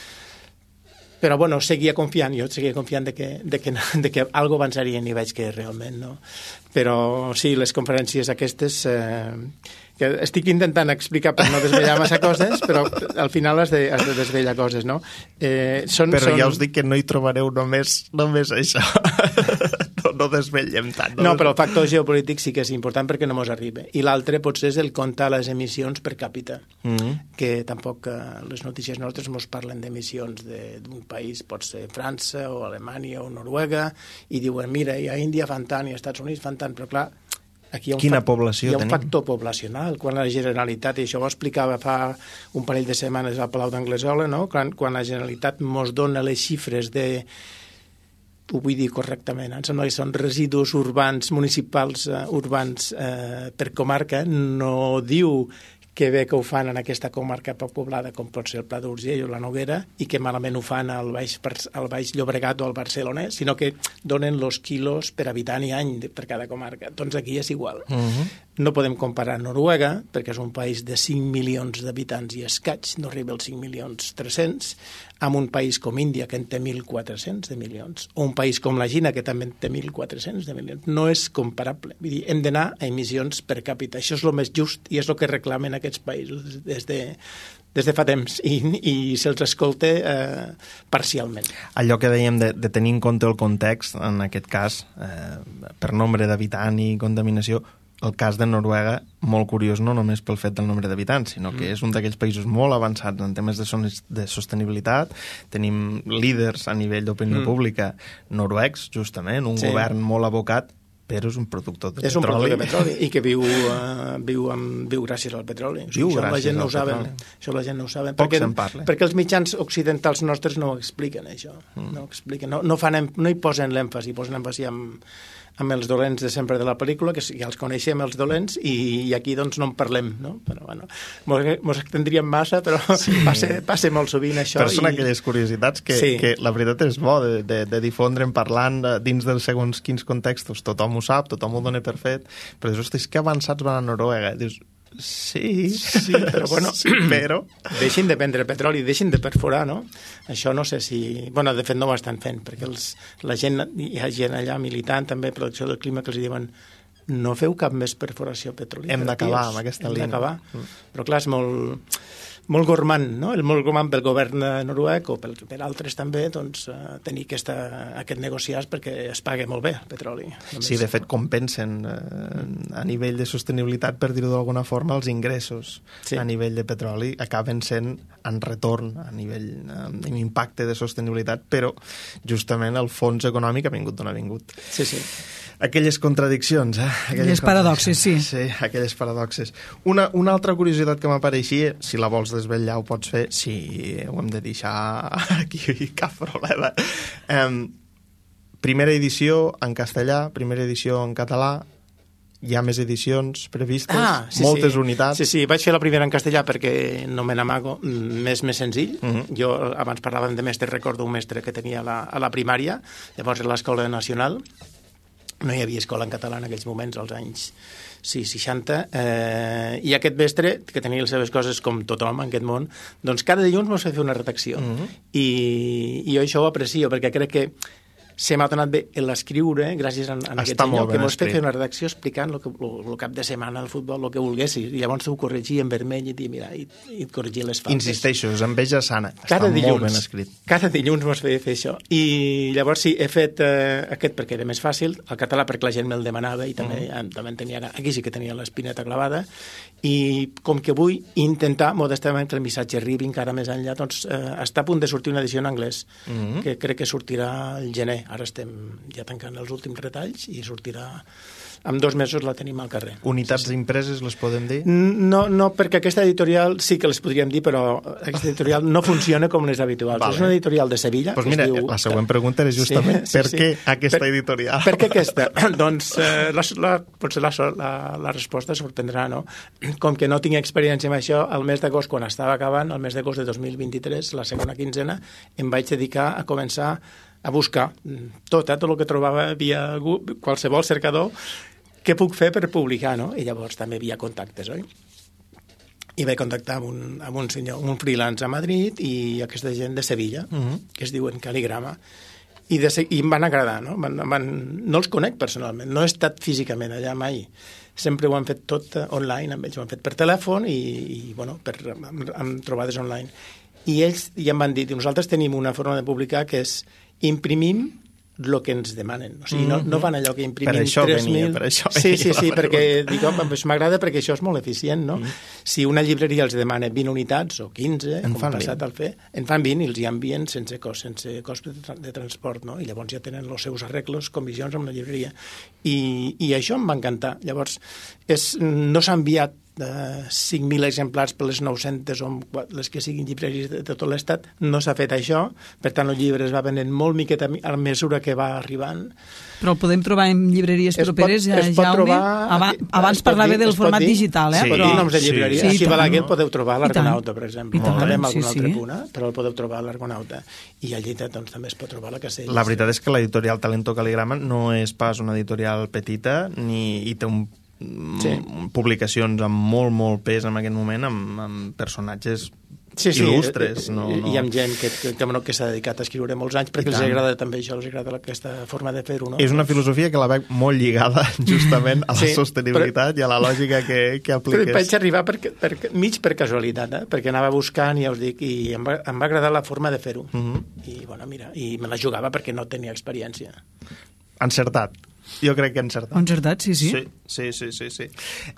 però bueno, seguia confiant, jo seguia confiant de que, de que, de que algo avançarien i veig que realment no. Però sí, les conferències aquestes... Eh, que estic intentant explicar per no desvetllar massa coses, però al final has de, has de desvetllar coses, no? Eh, són, però són... ja us dic que no hi trobareu només, només això. no, no desvetllem tant. No, no, però el factor geopolític sí que és important perquè no mos arriba. I l'altre potser és el comptar les emissions per càpita, mm -hmm. que tampoc eh, les notícies nostres mos parlen d'emissions d'un país, pot ser França o Alemanya o Noruega, i diuen, mira, i a Índia fan tant i a Estats Units fan tant, però clar, aquí hi ha un, Quina fact població hi ha un tenim? factor poblacional. Quan la Generalitat, i això ho explicava fa un parell de setmanes al Palau d'Anglesola, no? quan, quan la Generalitat mos dona les xifres de, ho vull dir correctament, em sembla que són residus urbans, municipals uh, urbans uh, per comarca, no diu que bé que ho fan en aquesta comarca poc poblada com pot ser el Pla d'Urgell o la Noguera i que malament ho fan al Baix, al Baix Llobregat o al Barcelonès, sinó que donen els quilos per habitant i any per cada comarca. Doncs aquí és igual. Uh -huh. No podem comparar Noruega, perquè és un país de cinc milions d'habitants i escaig, no arriba als cinc milions tres-cents, amb un país com Índia, que en té mil quatre-cents de milions, o un país com la Xina, que també en té mil quatre-cents de milions. No és comparable. Vull dir, hem d'anar a emissions per càpita. Això és el més just i és el que reclamen aquests països des de, des de fa temps i, i se'ls escolta eh, parcialment. Allò que dèiem de, de tenir en compte el context, en aquest cas, eh, per nombre d'habitant i contaminació, el cas de Noruega, molt curiós, no només pel fet del nombre d'habitants, sinó que és un d'aquells països molt avançats en temes de, son de sostenibilitat. Tenim líders a nivell d'opinió mm. pública noruecs, justament, un sí. govern molt abocat però és un productor de és petroli. És un productor de petroli i que viu, uh, viu, amb, viu gràcies al petroli. O sigui, Viu això la gràcies gent no al ho saben. petroli. Això la gent no ho saben. Poc perquè, se'n parla. perquè els mitjans occidentals nostres no ho expliquen, això. Mm. No ho expliquen. No, no, fan, no hi posen l'èmfasi, posen l'èmfasi amb, amb els dolents de sempre de la pel·lícula, que ja els coneixem, els dolents, i, i aquí doncs no en parlem, no? Però, bueno, mos extendríem massa, però sí. passa, passa molt sovint això. Però són i... aquelles curiositats que, sí. que la veritat és bo de, de, de difondre en parlant dins dels segons quins contextos. Tothom ho sap, tothom ho dona per fet, però dius, hosti, que avançats van a Noruega. Dius, sí, sí, però bueno, sí, però... deixin de vendre petroli, deixin de perforar, no? Això no sé si... Bueno, de fet no ho estan fent, perquè els, la gent, hi ha gent allà militant també, protecció del clima, que els diuen no feu cap més perforació petrolífera. Hem d'acabar amb aquesta línia. Hem d'acabar. Mm. Però clar, és molt... molt gormand, no? El molt gormand pel govern noruec o per, per altres també, doncs, uh, tenir aquesta, aquest negociat perquè es paga molt bé el petroli. Només. Sí, de fet compensen eh, a nivell de sostenibilitat, per dir-ho d'alguna forma, els ingressos sí. a nivell de petroli acaben sent en retorn a nivell eh, impacte de sostenibilitat, però justament el fons econòmic ha vingut d'on ha vingut. Sí, sí. Aquelles contradiccions, eh? Aquelles paradoxes, sí. Sí, aquelles paradoxes. Una, una altra curiositat que m'apareixia, si la vols desvetllar ho pots fer, sí, ho hem de deixar aquí, cap problema. Um, primera edició en castellà, primera edició en català, hi ha més edicions previstes, ah, sí, moltes sí. unitats. Sí, sí, vaig fer la primera en castellà perquè no me n'amago, més més senzill. Uh -huh. Jo, abans parlàvem de mestre, recordo un mestre que tenia a la, a la primària, llavors a l'Escola Nacional. No hi havia escola en català en aquells moments, als anys sí, seixanta, eh, i aquest mestre, que tenia les seves coses com tothom en aquest món, doncs cada dilluns mos feia fer una redacció. Uh-huh. I, I jo això ho aprecio, perquè crec que se m'ha donat bé l'escriure, gràcies a, a aquest senyor, que mos feia fer una redacció explicant el, el, el cap de setmana del futbol, el que volguessis, i llavors t'ho corregia en vermell i, i mira, i, i et corregia les faltes. Insisteixo, és enveja sana. Cada Està dilluns, molt ben escrit. Cada dilluns mos feia fer això. I llavors sí, he fet eh, aquest perquè era més fàcil, el català perquè la gent me'l demanava i també, uh-huh. també en tenia, aquí sí que tenia l'espineta clavada, i com que vull intentar modestament que el missatge arribi encara més enllà, doncs eh, està a punt de sortir una edició en anglès, uh-huh. que crec que sortirà al gener. Ara estem ja tancant els últims retalls i sortirà... En dos mesos la tenim al carrer. Unitats sí, sí. impreses les podem dir? No, no, perquè aquesta editorial sí que les podríem dir, però aquesta editorial no funciona com les habituals. Vale. És una editorial de Sevilla. Pues mira, diu... la següent pregunta era justament sí, sí, per sí. què aquesta per, editorial? Per què aquesta? doncs eh, la, la, potser la, la, la resposta sorprendrà, no? Com que no tinc experiència amb això, al mes d'agost, quan estava acabant, al mes d'agost de dos mil vint-i-tres, la segona quinzena, em vaig dedicar a començar a buscar tot, eh, tot el que trobava via qualsevol cercador, què puc fer per publicar, no? I llavors també hi havia contactes, oi? I vaig contactar amb un, amb un senyor, un freelance a Madrid i aquesta gent de Sevilla, uh-huh. que es diuen Caligrama, i, de, i em van agradar, no? Van, van, no els conec personalment, no he estat físicament allà mai. Sempre ho han fet tot online, amb ells ho han fet per telèfon i, i bueno, per, amb, amb trobades online. I ells ja em van dir, nosaltres tenim una forma de publicar que és imprimim el que ens demanen. O sigui, no, no van allò que imprimim tres mil... Per això venia, sí, sí, sí, perquè dic, home, m'agrada perquè això és molt eficient, no? Mm. Si una llibreria els demana vint unitats o quinze, en com ha passat al fer, en fan vint i els hi envien sense cost, sense cost de, tra de transport, no? I llavors ja tenen els seus arreglos, comissions amb la llibreria. I, i això em va encantar. Llavors, és, no s'ha enviat de cinc mil exemplars per les nou-centes o les que siguin llibreries de, de tot l'estat, no s'ha fet això, per tant el llibre es va venent molt miqueta a mesura que va arribant. Però el podem trobar en llibreries properes, ja, es pot Jaume? trobar... Aba abans parlava del format dir, digital, eh? Sí, però... noms de llibreria. Sí, aquí a Balaguer el podeu trobar a l'Argonauta, per exemple. I tant, també amb sí, alguna sí. altra puna, però el podeu trobar a l'Argonauta. I a Lleida doncs, també es pot trobar a la Casella. La veritat és que l'editorial Talento Caligrama no és pas una editorial petita, ni i té un sí. publicacions amb molt, molt pes en aquest moment, amb, amb personatges sí, sí, il·lustres. No, no. I amb gent que, que, que s'ha dedicat a escriure molts anys, perquè els agrada també això, els agrada aquesta forma de fer-ho. No? És una filosofia que la veig molt lligada justament a la sí, sostenibilitat però, i a la lògica que, que apliques. Però vaig arribar per, per, mig per casualitat, eh? perquè anava buscant, ja us dic, i em va, em va agradar la forma de fer-ho. Uh -huh. I, bueno, mira, i me la jugava perquè no tenia experiència. Encertat. Jo crec que encertat. Encertat, sí, sí. Sí, sí, sí, sí. sí.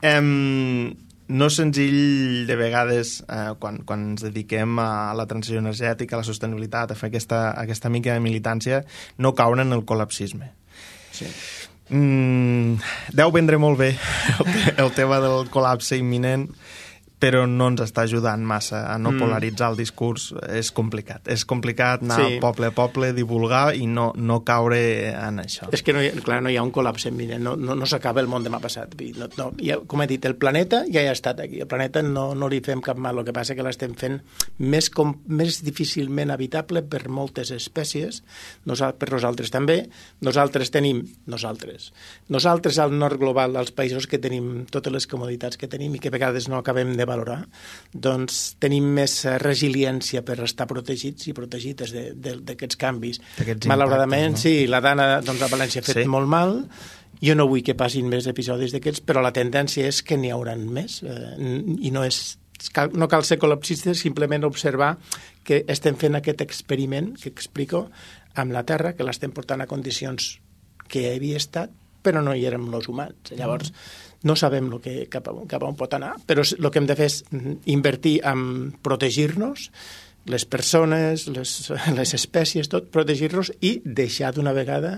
Um, no és senzill, de vegades, eh, quan, quan ens dediquem a la transició energètica, a la sostenibilitat, a fer aquesta, aquesta mica de militància, no caure en el col·lapsisme. Sí. Mm, deu vendre molt bé el, el tema del col·lapse imminent, però no ens està ajudant massa a no mm. polaritzar el discurs. És complicat. És complicat anar sí. poble a poble, divulgar i no, no caure en això. És que no hi ha, clar, no hi ha un col·lapse imminent, no, no, no s'acaba el món demà passat. No, no, ja, com he dit, el planeta ja hi ha estat aquí. El planeta no, no li fem cap mal, el que passa que l'estem fent més, com, més difícilment habitable per moltes espècies, nosaltres, per nosaltres també. Nosaltres tenim, nosaltres, nosaltres al nord global, als països que tenim totes les comoditats que tenim i que a vegades no acabem de valorar, doncs tenim més resiliència per estar protegits i protegides d'aquests canvis. Malauradament, no? Sí, la Dana doncs, a València ha fet sí. molt mal. Jo no vull que passin més episodis d'aquests, però la tendència és que n'hi hauran més. Eh, I no és no cal ser col·lapsistes, simplement observar que estem fent aquest experiment que explico amb la Terra, que l'estem portant a condicions que hi havia estat, però no hi érem els humans. Llavors, no sabem lo que, cap, a, cap a on pot anar, però el que hem de fer és invertir en protegir-nos, les persones, les, les espècies, tot, protegir-nos i deixar d'una vegada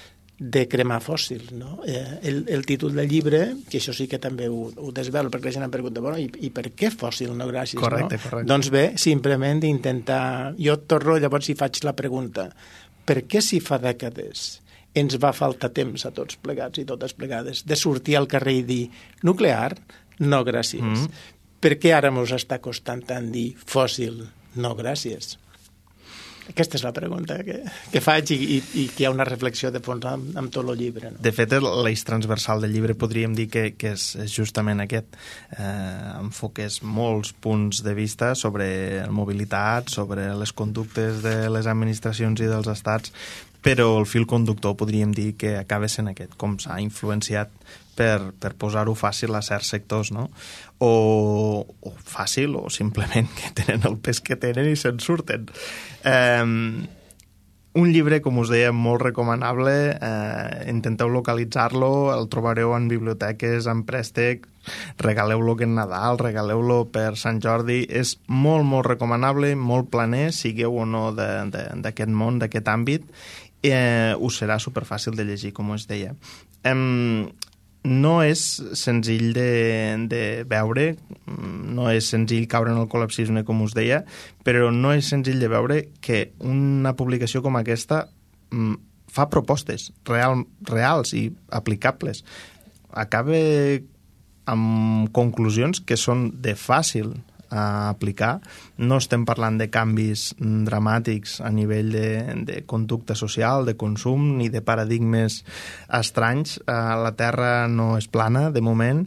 de cremar fòssils. No? Eh, el, el títol del llibre, que això sí que també ho, ho desvelo, perquè la gent em pregunta, bueno, i, i per què fòssil, no gràcies? Correcte, no? correcte. Doncs bé, simplement d'intentar... Jo torno, llavors, si faig la pregunta, per què si fa dècades ens va faltar temps a tots plegats i totes plegades de sortir al carrer i dir nuclear, no gràcies. Mm-hmm. Per què ara ens està costant tant dir fòssil, no gràcies? Aquesta és la pregunta que, que faig i, i, i que hi ha una reflexió de fons amb, amb tot el llibre. No? De fet, l'eix transversal del llibre podríem dir que, que és justament aquest. Eh, enfoques molts punts de vista sobre mobilitat, sobre les conductes de les administracions i dels estats, però el fil conductor podríem dir que acaba sent aquest, com s'ha influenciat per, per posar-ho fàcil a certs sectors, no? O, o fàcil, o simplement que tenen el pes que tenen i se'n surten. Eh, un llibre, com us deia, molt recomanable, eh, intenteu localitzar-lo, el trobareu en biblioteques, en préstec, regaleu-lo en Nadal, regaleu-lo per Sant Jordi, és molt, molt recomanable, molt planer, sigueu o no d'aquest món, d'aquest àmbit, eh, us serà superfàcil de llegir, com us deia. Eh, no és senzill de, de veure, no és senzill caure en el col·lapsisme, com us deia, però no és senzill de veure que una publicació com aquesta mm, fa propostes real, reals i aplicables. Acaba amb conclusions que són de fàcil a aplicar. No estem parlant de canvis dramàtics a nivell de, de conducta social, de consum, ni de paradigmes estranys. La Terra no és plana, de moment,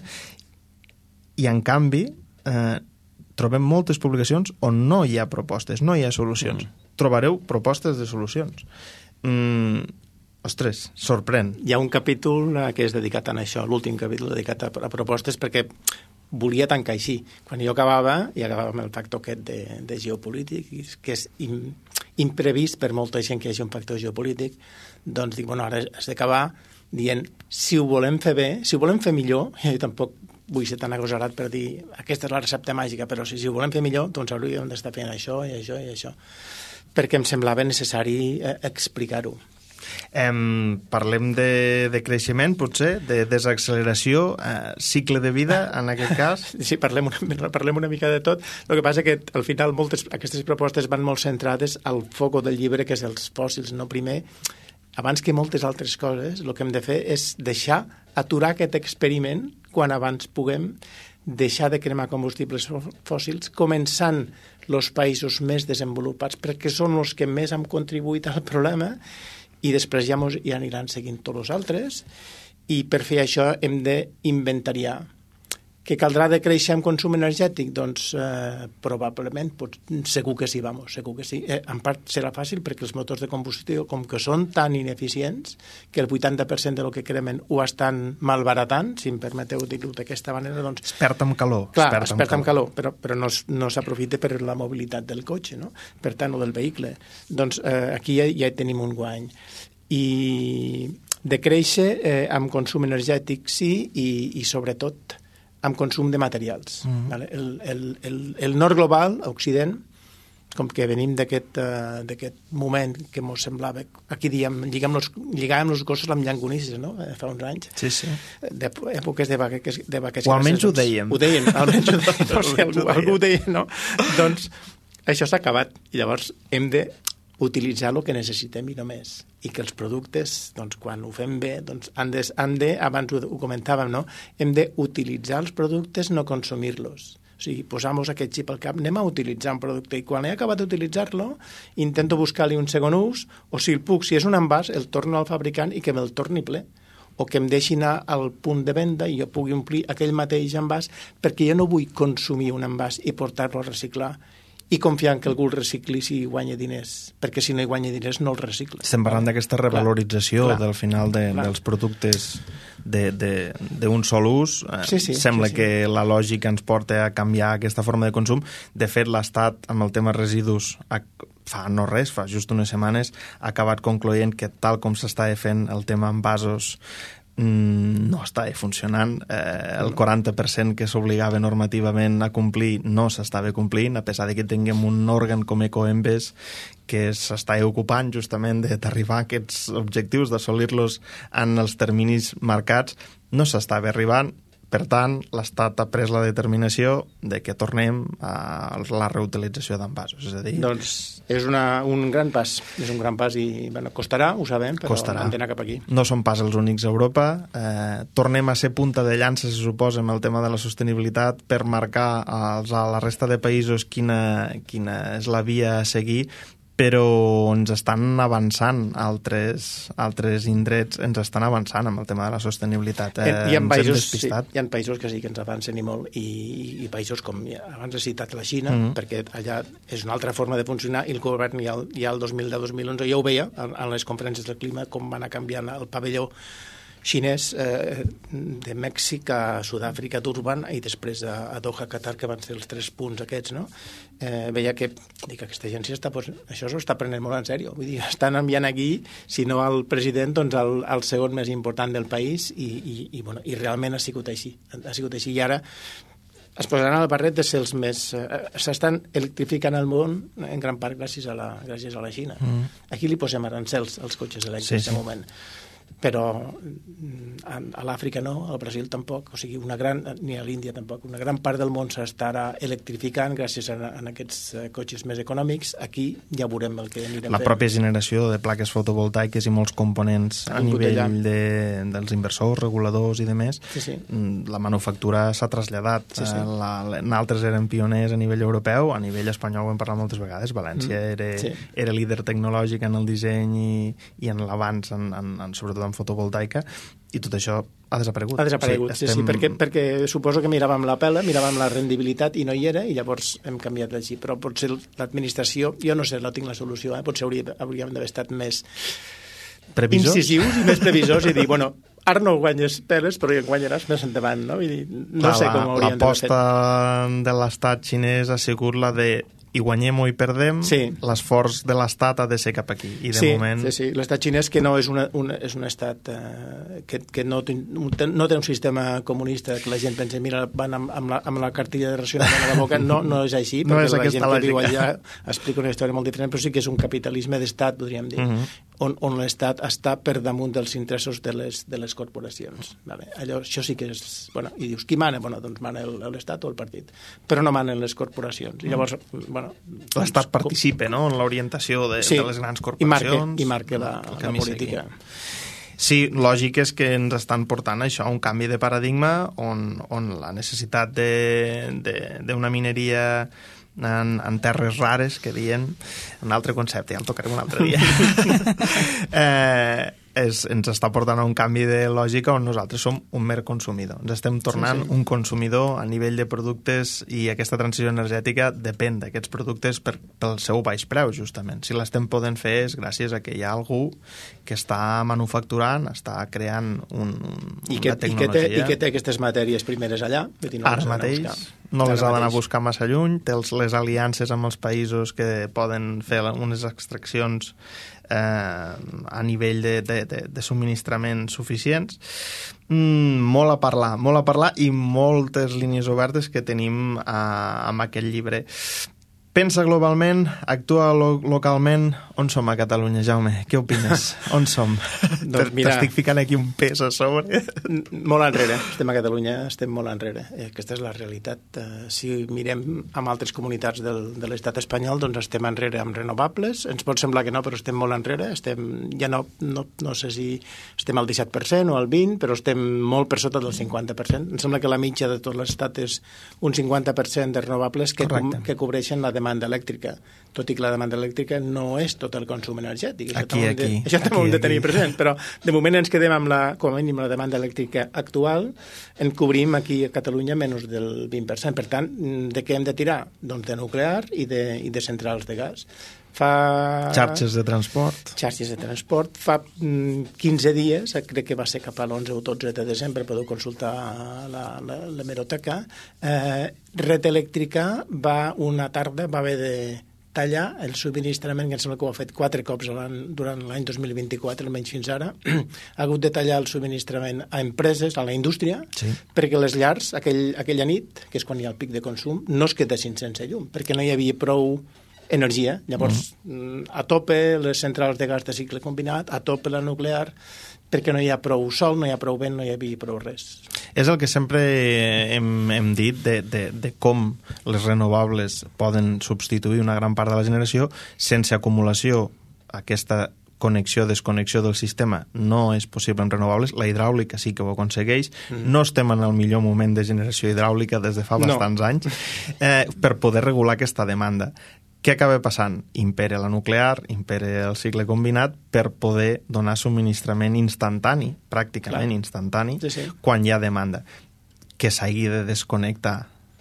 i en canvi eh, trobem moltes publicacions on no hi ha propostes, no hi ha solucions. Mm. Trobareu propostes de solucions. Mm, ostres, sorprèn. Hi ha un capítol que és dedicat a això, l'últim capítol dedicat a, a propostes, perquè volia tancar així. Quan jo acabava, i acabava amb el factor aquest de, de geopolític, que és im, imprevist per molta gent que hi hagi un factor geopolític, doncs dic, bueno, ara has d'acabar dient, si ho volem fer bé, si ho volem fer millor, jo tampoc vull ser tan agosarat per dir, aquesta és la recepta màgica, però si, si ho volem fer millor, doncs hauríem d'estar fent això i això i això, perquè em semblava necessari eh, explicar-ho. Eh, parlem de, de creixement, potser, de desacceleració, eh, cicle de vida, en aquest cas. Sí, parlem una, parlem una mica de tot. El que passa que al final moltes, aquestes propostes van molt centrades al foco del llibre, que és els fòssils, no? Primer, abans que moltes altres coses, el que hem de fer és deixar, aturar aquest experiment quan abans puguem, deixar de cremar combustibles fòssils, començant els països més desenvolupats, perquè són els que més han contribuït al problema, i després ja, mos, ja aniran seguint tots els altres, i per fer això hem d'inventariar. Que caldrà de créixer en consum energètic? Doncs eh, probablement, pot, segur que sí, vamos, segur que sí. Eh, en part serà fàcil perquè els motors de combustió, com que són tan ineficients, que el vuitanta per cent de lo que cremen ho estan malbaratant, si em permeteu dir-ho d'aquesta manera, doncs... Es perd amb calor. Clar, es perd amb calor, però, però no, no s'aprofita per la mobilitat del cotxe, no? Per tant, o del vehicle. Doncs eh, aquí ja, ja tenim un guany. I de créixer eh, amb consum energètic sí, i, i sobretot amb consum de materials. Mm-hmm. Vale? El, el, el, el nord global, a Occident, com que venim d'aquest uh, d'aquest moment que ens semblava, aquí diem, lligàvem els gossos amb llangonisses, no?, fa uns anys. Sí, sí. D'èpoques de vaques, de vaques o almenys grasses, ho dèiem. Doncs, ho deien, almenys ho deien. No sé, algú, algú ho deia, no? Doncs això s'ha acabat i llavors hem de utilitzar el que necessitem i no més. I que els productes, doncs, quan ho fem bé, doncs, han de, han de abans ho, ho comentàvem, no?, hem d'utilitzar els productes, no consumir-los. O sigui, posar-nos aquest xip al cap, anem a utilitzar un producte i quan he acabat d'utilitzar-lo intento buscar-li un segon ús, o si el puc, si és un envàs, el torno al fabricant i que me'l torni ple, o que em deixi anar al punt de venda i jo pugui omplir aquell mateix envàs, perquè jo no vull consumir un envàs i portar-lo a reciclar i confiar en que algú el recicli si guanya diners, perquè si no hi guanya diners no el recicla. Estem parlant d'aquesta revalorització clar, del final de, dels productes d'un sol ús. Sí, sí, Sembla sí, sí. que la lògica ens porta a canviar aquesta forma de consum. De fet, l'Estat, amb el tema residus, fa no res, fa just unes setmanes, ha acabat concloent que tal com s'estava fent el tema envasos no estava funcionant. Eh, el quaranta per cent que s'obligava normativament a complir no s'estava complint, a pesar de que tinguem un òrgan com Ecoembes que s'estava ocupant justament d'arribar a aquests objectius, d'assolir-los en els terminis marcats, no s'estava arribant. Per tant, l'Estat ha pres la determinació de que tornem a la reutilització d'envasos. És a dir... Doncs és una, un gran pas, és un gran pas i bueno, costarà, ho sabem, però costarà. hem d'anar cap aquí. No som pas els únics a Europa. Eh, tornem a ser punta de llança, se suposa, amb el tema de la sostenibilitat per marcar als, a la resta de països quina, quina és la via a seguir, però ens estan avançant altres, altres indrets, ens estan avançant amb el tema de la sostenibilitat. Eh, hi, ha països, sí, hi ha països que sí que ens avancen i molt, i, i països com, abans he citat la Xina, mm-hmm. perquè allà és una altra forma de funcionar, i el govern ja, ja el dos mil deu dos mil onze ja ho veia, en, en les conferències del clima, com va anar canviant el pavelló xinès eh, de Mèxic a Sud-àfrica, Durban, i després a, a Doha, Qatar, que van ser els tres punts aquests, no? Eh, veia que, dic, aquesta agència està, pues, això s'ho està prenent molt en sèrio. Vull dir, estan enviant aquí, si no al president, doncs al, al segon més important del país, i, i, i, bueno, i realment ha sigut així. Ha sigut així, i ara es posaran al barret de ser els més... Eh, s'estan electrificant el món en gran part gràcies a la, gràcies a la Xina. Mm. Aquí li posem arancels als cotxes elèctrics, sí, de moment. Però a l'Àfrica no, al Brasil tampoc, o sigui, una gran, ni a l'Índia tampoc, una gran part del món s'estarà electrificant gràcies a, a aquests cotxes més econòmics. Aquí ja veurem el que anirem la fent. La pròpia generació de plaques fotovoltaiques i molts components a nivell de, dels inversors, reguladors i demés, sí, sí. La manufactura s'ha traslladat. Sí, sí. La, nosaltres érem pioners a nivell europeu, a nivell espanyol ho hem parlat moltes vegades, València mm, era, sí. era líder tecnològic en el disseny i, i en l'avanç, en, en, en, sobretot en fotovoltaica, i tot això ha desaparegut. Ha desaparegut, sí, sí, estem... sí perquè, perquè suposo que miràvem la pela, miràvem la rendibilitat i no hi era, i llavors hem canviat així. Però potser l'administració, jo no sé, no tinc la solució, eh? Potser hauria, hauríem d'haver estat més previsors? incisius i més previsors i dir, bueno, ara no guanyes peles, però ja guanyaràs més endavant, no? I dir, no Clar, sé com ho hauríem d'haver fet. L'aposta de l'estat xinès ha sigut la de i guanyem o hi perdem, sí. L'esforç de l'estat ha de ser cap aquí. I de sí, moment... sí, sí, l'estat xinès que no és, una, una, és un estat eh, que, que no, té, no té un sistema comunista que la gent pensa, mira, van amb, amb, la, amb la cartilla de racionament a la boca, no, no és així, no perquè és la gent lògica. Que viu allà explica una història molt diferent, però sí que és un capitalisme d'estat, podríem dir, uh-huh. on, on l'estat està per damunt dels interessos de les, de les corporacions. Vale? Allò, això sí que és... Bueno, i dius, qui mana? Bueno, doncs mana l'estat o el partit, però no manen les corporacions. I llavors, bueno, l'estat participa, no?, en l'orientació de, sí, de les grans corporacions. I marca, i marca la, la política. Sí, lògic és que ens estan portant això, un canvi de paradigma on, on la necessitat d'una mineria en, en terres rares, que dient, un altre concepte, ja el tocarem un altre dia, eh, és, ens està portant a un canvi de lògica on nosaltres som un mer consumidor. Ens estem tornant sí, sí. un consumidor a nivell de productes, i aquesta transició energètica depèn d'aquests productes per, pel seu baix preu, justament. Si l'estem podent fer és gràcies a que hi ha algú que està manufacturant, està creant un, un, I que, una tecnologia. I que, té, I que té aquestes matèries primeres allà. No Ara mateix no les ha d'anar a buscar massa lluny, té els, les aliances amb els països que poden fer unes extraccions eh, a nivell de, de, de, de subministrament suficients. Mm, molt a parlar, molt a parlar i moltes línies obertes que tenim eh, amb aquest llibre. Pensa globalment, actua lo localment. On som a Catalunya, Jaume? Què opines? On som? Doncs mira, t'estic ficant aquí un pes a sobre. Molt enrere. Estem a Catalunya, estem molt enrere. Aquesta és la realitat. Si mirem amb altres comunitats del, de l'estat espanyol, doncs estem enrere amb renovables. Ens pot semblar que no, però estem molt enrere. Estem, ja no, no, no sé si estem al disset per cent o al vint per cent, però estem molt per sota del cinquanta per cent. Em sembla que la mitja de tot l'estat és un cinquanta per cent de renovables que, com, que cobreixen la demanda elèctrica, tot i que la demanda elèctrica no és tot el consum energètic. Això aquí, aquí. De, això també ho hem de tenir present, però de moment ens quedem amb la, com a mínim, la demanda elèctrica actual, en cobrim aquí a Catalunya menys del vint per cent. Per tant, de què hem de tirar? Doncs de nuclear i de, i de centrals de gas. Fa... Xarxes de transport. Xarxes de transport. Fa quinze dies, crec que va ser cap a l'onze o dotze de desembre, podeu consultar la l'hemeroteca, eh, Red Elèctrica va una tarda, va haver de tallar el subministrament, que em sembla que ho ha fet quatre cops durant l'any dos mil vint-i-quatre, almenys fins ara, ha hagut de tallar el subministrament a empreses, a la indústria, sí. perquè les llars, aquell, aquella nit, que és quan hi ha el pic de consum, no es quedessin sense llum, perquè no hi havia prou energia. Llavors, mm. a tope les centrals de gas de cicle combinat, a tope la nuclear, perquè no hi ha prou sol, no hi ha prou vent, no hi havia prou res. És el que sempre hem, hem dit de, de, de com les renovables poden substituir una gran part de la generació sense acumulació. Aquesta connexió-desconnexió del sistema no és possible en renovables. La hidràulica sí que ho aconsegueix. Mm. No estem en el millor moment de generació hidràulica des de fa bastants no. anys eh, per poder regular aquesta demanda. Què acaba passant? Impera la nuclear, impera el cicle combinat per poder donar subministrament instantani, pràcticament Clar. instantani, sí, sí. quan hi ha demanda. Que s'hagi de desconnectar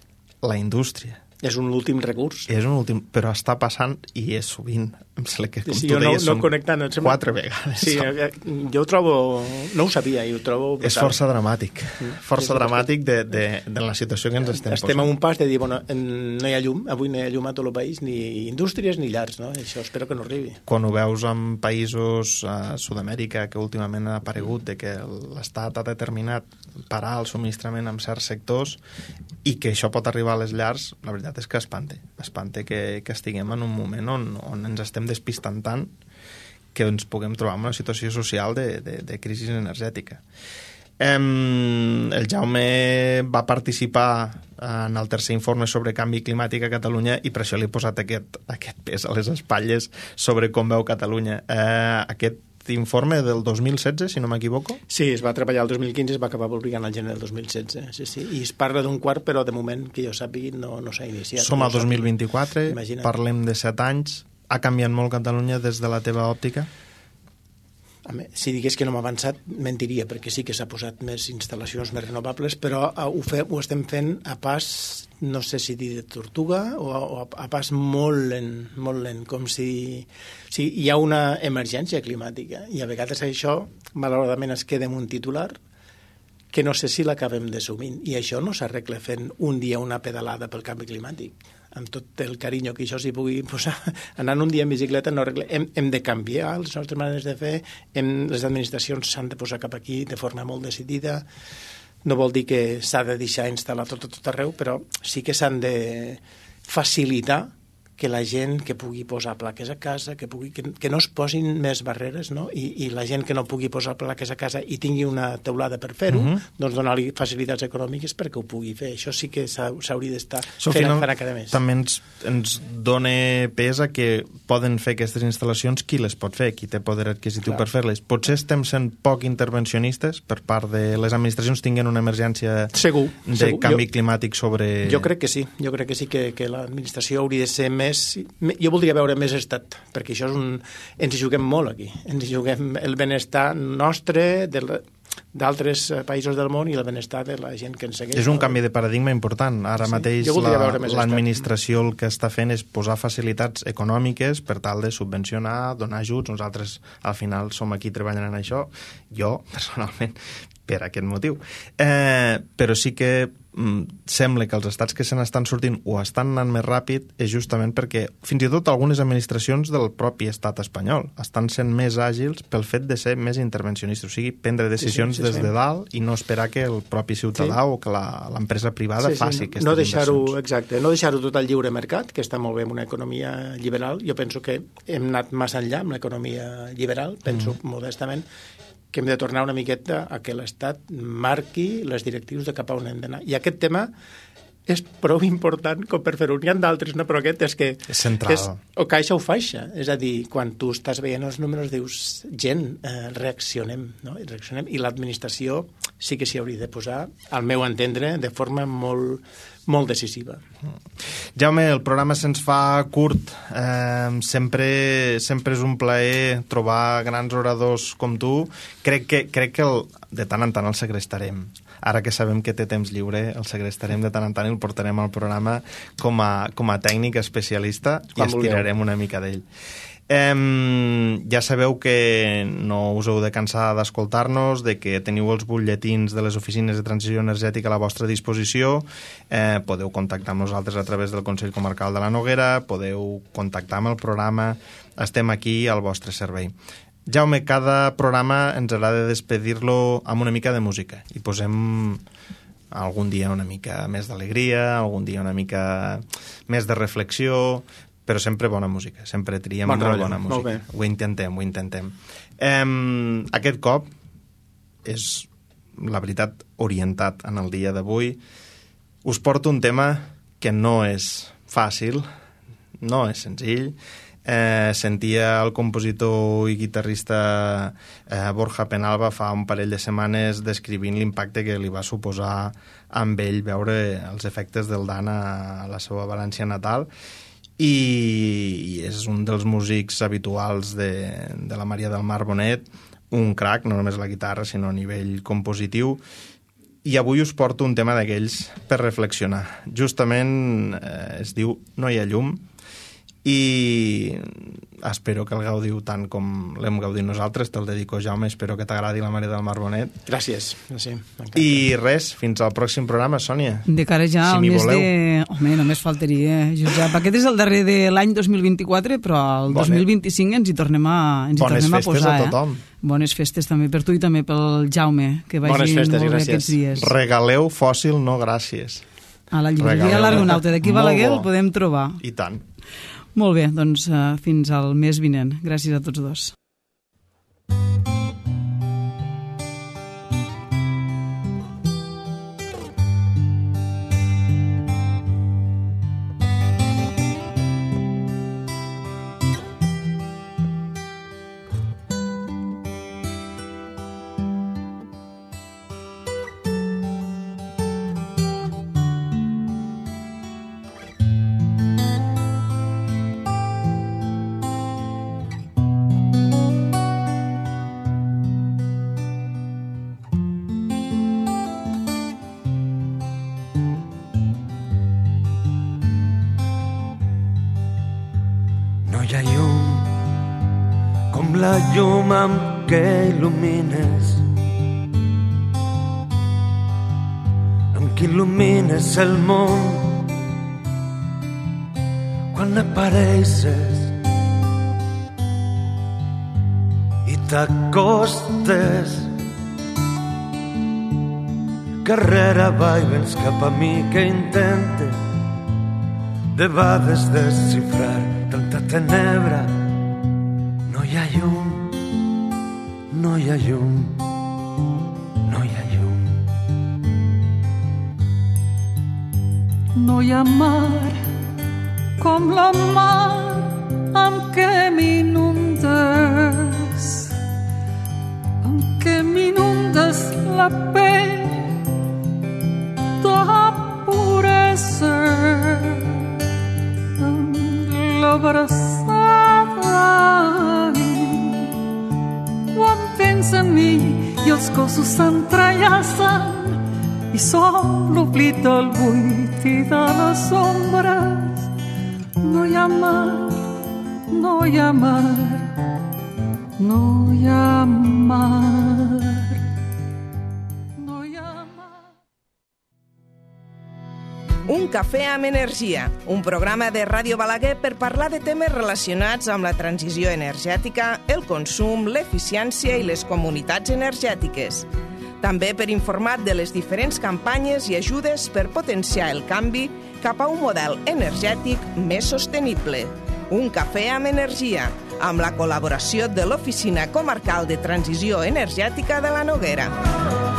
la indústria. És un últim recurs. És un últim, però està passant i és sovint. Em sembla que, com sí, tu deies, no, no són connectant, sembla... quatre vegades. Sí, jo ho trobo... No ho sabia i ho trobo... És força dramàtic. Mm. Força sí, dramàtic de, de, de la situació que ens estem, estem posant. Estem a un pas de dir, bueno, no hi ha llum, avui no hi ha llum a tot el país, ni indústries ni llars, no? Això espero que no arribi. Quan ho veus en països a Sud-amèrica que últimament ha aparegut de que l'Estat ha determinat parar el subministrament en certs sectors i que això pot arribar a les llars, la veritat és que espante. Espante que, que estiguem en un moment on, on ens estem despistant tant que ens puguem trobar en una situació social de, de, de crisi energètica. Em, el Jaume va participar en el tercer informe sobre canvi climàtic a Catalunya i per això li he posat aquest, aquest pes a les espatlles sobre com veu Catalunya. Eh, aquest informe del dos mil setze, si no m'equivoco? Sí, es va treballar el dos mil quinze, es va acabar publicant al gener del dos mil setze, sí, sí. I es parla d'un quart, però de moment, que jo sàpiga, no, no s'ha iniciat. Som a no dos mil vint-i-quatre, parlem de set anys. Ha canviat molt Catalunya des de la teva òptica? Si digués que no m'ha avançat, mentiria, perquè sí que s'ha posat més instal·lacions més renovables, però ho, fe, ho estem fent a pas, no sé si dir de tortuga, o a, o a pas molt lent, molt lent, com si, si hi ha una emergència climàtica. I a vegades això, malauradament, es queda en un titular que no sé si l'acabem d'assumir. I això no s'arregla fent un dia una pedalada pel canvi climàtic. Amb tot el carinyo que això s'hi pugui posar, anant un dia en bicicleta no arregla. Hem, hem de canviar les nostres maneres de fer, hem, les administracions s'han de posar cap aquí de forma molt decidida. No vol dir que s'ha de deixar instal·lar tot, tot, tot arreu, però sí que s'han de facilitar que la gent que pugui posar plaques a casa, que, pugui, que, que no es posin més barreres, no? I, i la gent que no pugui posar plaques a casa i tingui una teulada per fer-ho, uh -huh. doncs donar-li facilitats econòmiques perquè ho pugui fer. Això sí que s'hauria d'estar so, fent encara cada mes. També ens, ens dona pes a que poden fer aquestes instal·lacions qui les pot fer, qui té poder adquisitiu Clar. per fer-les. Potser estem sent poc intervencionistes per part de les administracions tinguin una emergència segur, de segur. canvi jo, climàtic sobre... Jo crec que sí, jo crec que sí que, que l'administració hauria de ser més jo voldria veure més estat, perquè això és un... ens hi juguem molt aquí, ens hi juguem el benestar nostre d'altres països del món i el benestar de la gent que ens segueix. És un canvi de paradigma important. Ara sí, mateix l'administració el que està fent és posar facilitats econòmiques per tal de subvencionar, donar ajuts. Nosaltres al final som aquí treballant en això, jo personalment per aquest motiu. Eh, però sí que sembla que els estats que se n'estan sortint o estan anant més ràpid és justament perquè fins i tot algunes administracions del propi estat espanyol estan sent més àgils pel fet de ser més intervencionistes, o sigui, prendre decisions sí, sí, sí, des sí. de dalt i no esperar que el propi ciutadà sí. o que l'empresa privada sí, sí, faci aquestes no deixar-ho, inversions. exacte, no deixar-ho tot al lliure mercat, que està molt bé en una economia liberal. Jo penso que hem anat massa enllà amb l'economia liberal, penso mm. modestament, que hem de tornar una miqueta a que l'Estat marqui les directrius de cap a on hem d'anar. I aquest tema és prou important com per fer-ho. N'hi ha d'altres, no? Però aquest és que... És central. És, o caixa o faixa. És a dir, quan tu estàs veient els números dius, gent, eh, reaccionem, no? I reaccionem. I l'administració sí que s'hi hauria de posar, al meu entendre, de forma molt, molt decisiva. Jaume, el programa se'ns fa curt. Eh, sempre, sempre és un plaer trobar grans oradors com tu. Crec que, crec que el, de tant en tant el segrestarem. Ara que sabem que té temps lliure, el segrestarem de tant en tant i el portarem al programa com a, com a tècnic especialista i estirarem una mica d'ell. Eh, ja sabeu que no us heu de cansar d'escoltar-nos, de que teniu els butlletins de les oficines de transició energètica a la vostra disposició, eh, podeu contactar amb nosaltres a través del Consell Comarcal de la Noguera, podeu contactar amb el programa, estem aquí al vostre servei. Jaume, cada programa ens agrada despedir-lo amb una mica de música i posem algun dia una mica més d'alegria, algun dia una mica més de reflexió, però sempre bona música, sempre triem bon molt bona música. Ho intentem, ho intentem. Eh, aquest cop és, la veritat, orientat en el dia d'avui. Us porto un tema que no és fàcil, no és senzill. Eh, sentia el compositor i guitarrista eh, Borja Penalba fa un parell de setmanes descrivint l'impacte que li va suposar amb ell veure els efectes del Dan a la seva València natal. I, i és un dels músics habituals de, de la Maria del Mar Bonet, un crac, no només la guitarra, sinó a nivell compositiu. I avui us porto un tema d'aquells per reflexionar. Justament eh, es diu No hi ha llum, i espero que el gaudiu tant com l'hem gaudit nosaltres. Te'l dedico, Jaume, espero que t'agradi la Maria del Mar Bonet. Gràcies, sí, i res, fins al pròxim programa, Sònia. De cara ja si al mes voleu. de... Home, només faltaria, Josep. Aquest és el darrer de l'any dos mil vint-i-quatre, però el Bonet. dos mil vint-i-cinc ens hi tornem a, ens hi Bones tornem a posar. A tothom. Eh? Bones festes també per tu i també pel Jaume, que vagi Bones festes, molt bé gràcies. aquests dies. Regaleu fòssil, no gràcies. A la llibreria l'Argonauta d'aquí Balaguer el podem trobar. I tant. Molt bé, doncs uh, fins al mes vinent. Gràcies a tots dos. La llum amb què il·lumines, amb què il·lumines el món. Quan apareixes i t'acostes, carrera avall vens cap a mi que intente de vegades desxifrar tanta tenebra. No hi ha llum, no hi ha llum, no hi ha llum. No hi ha mar com la mar amb què m'inundes, amb què m'inundes la pell de puresa, amb l'abraçada a mi i els cossos s'entrellacen i som l'oblit del buit i de les ombres. No hi ha mar, no hi ha mar, no hi ha mar, no hi ha mar. Un cafè amb energia, un programa de Ràdio Balaguer per parlar de temes relacionats amb la transició energètica, el consum, l'eficiència i les comunitats energètiques. També per informar de les diferents campanyes i ajudes per potenciar el canvi cap a un model energètic més sostenible. Un cafè amb energia, amb la col·laboració de l'Oficina Comarcal de Transició Energètica de la Noguera.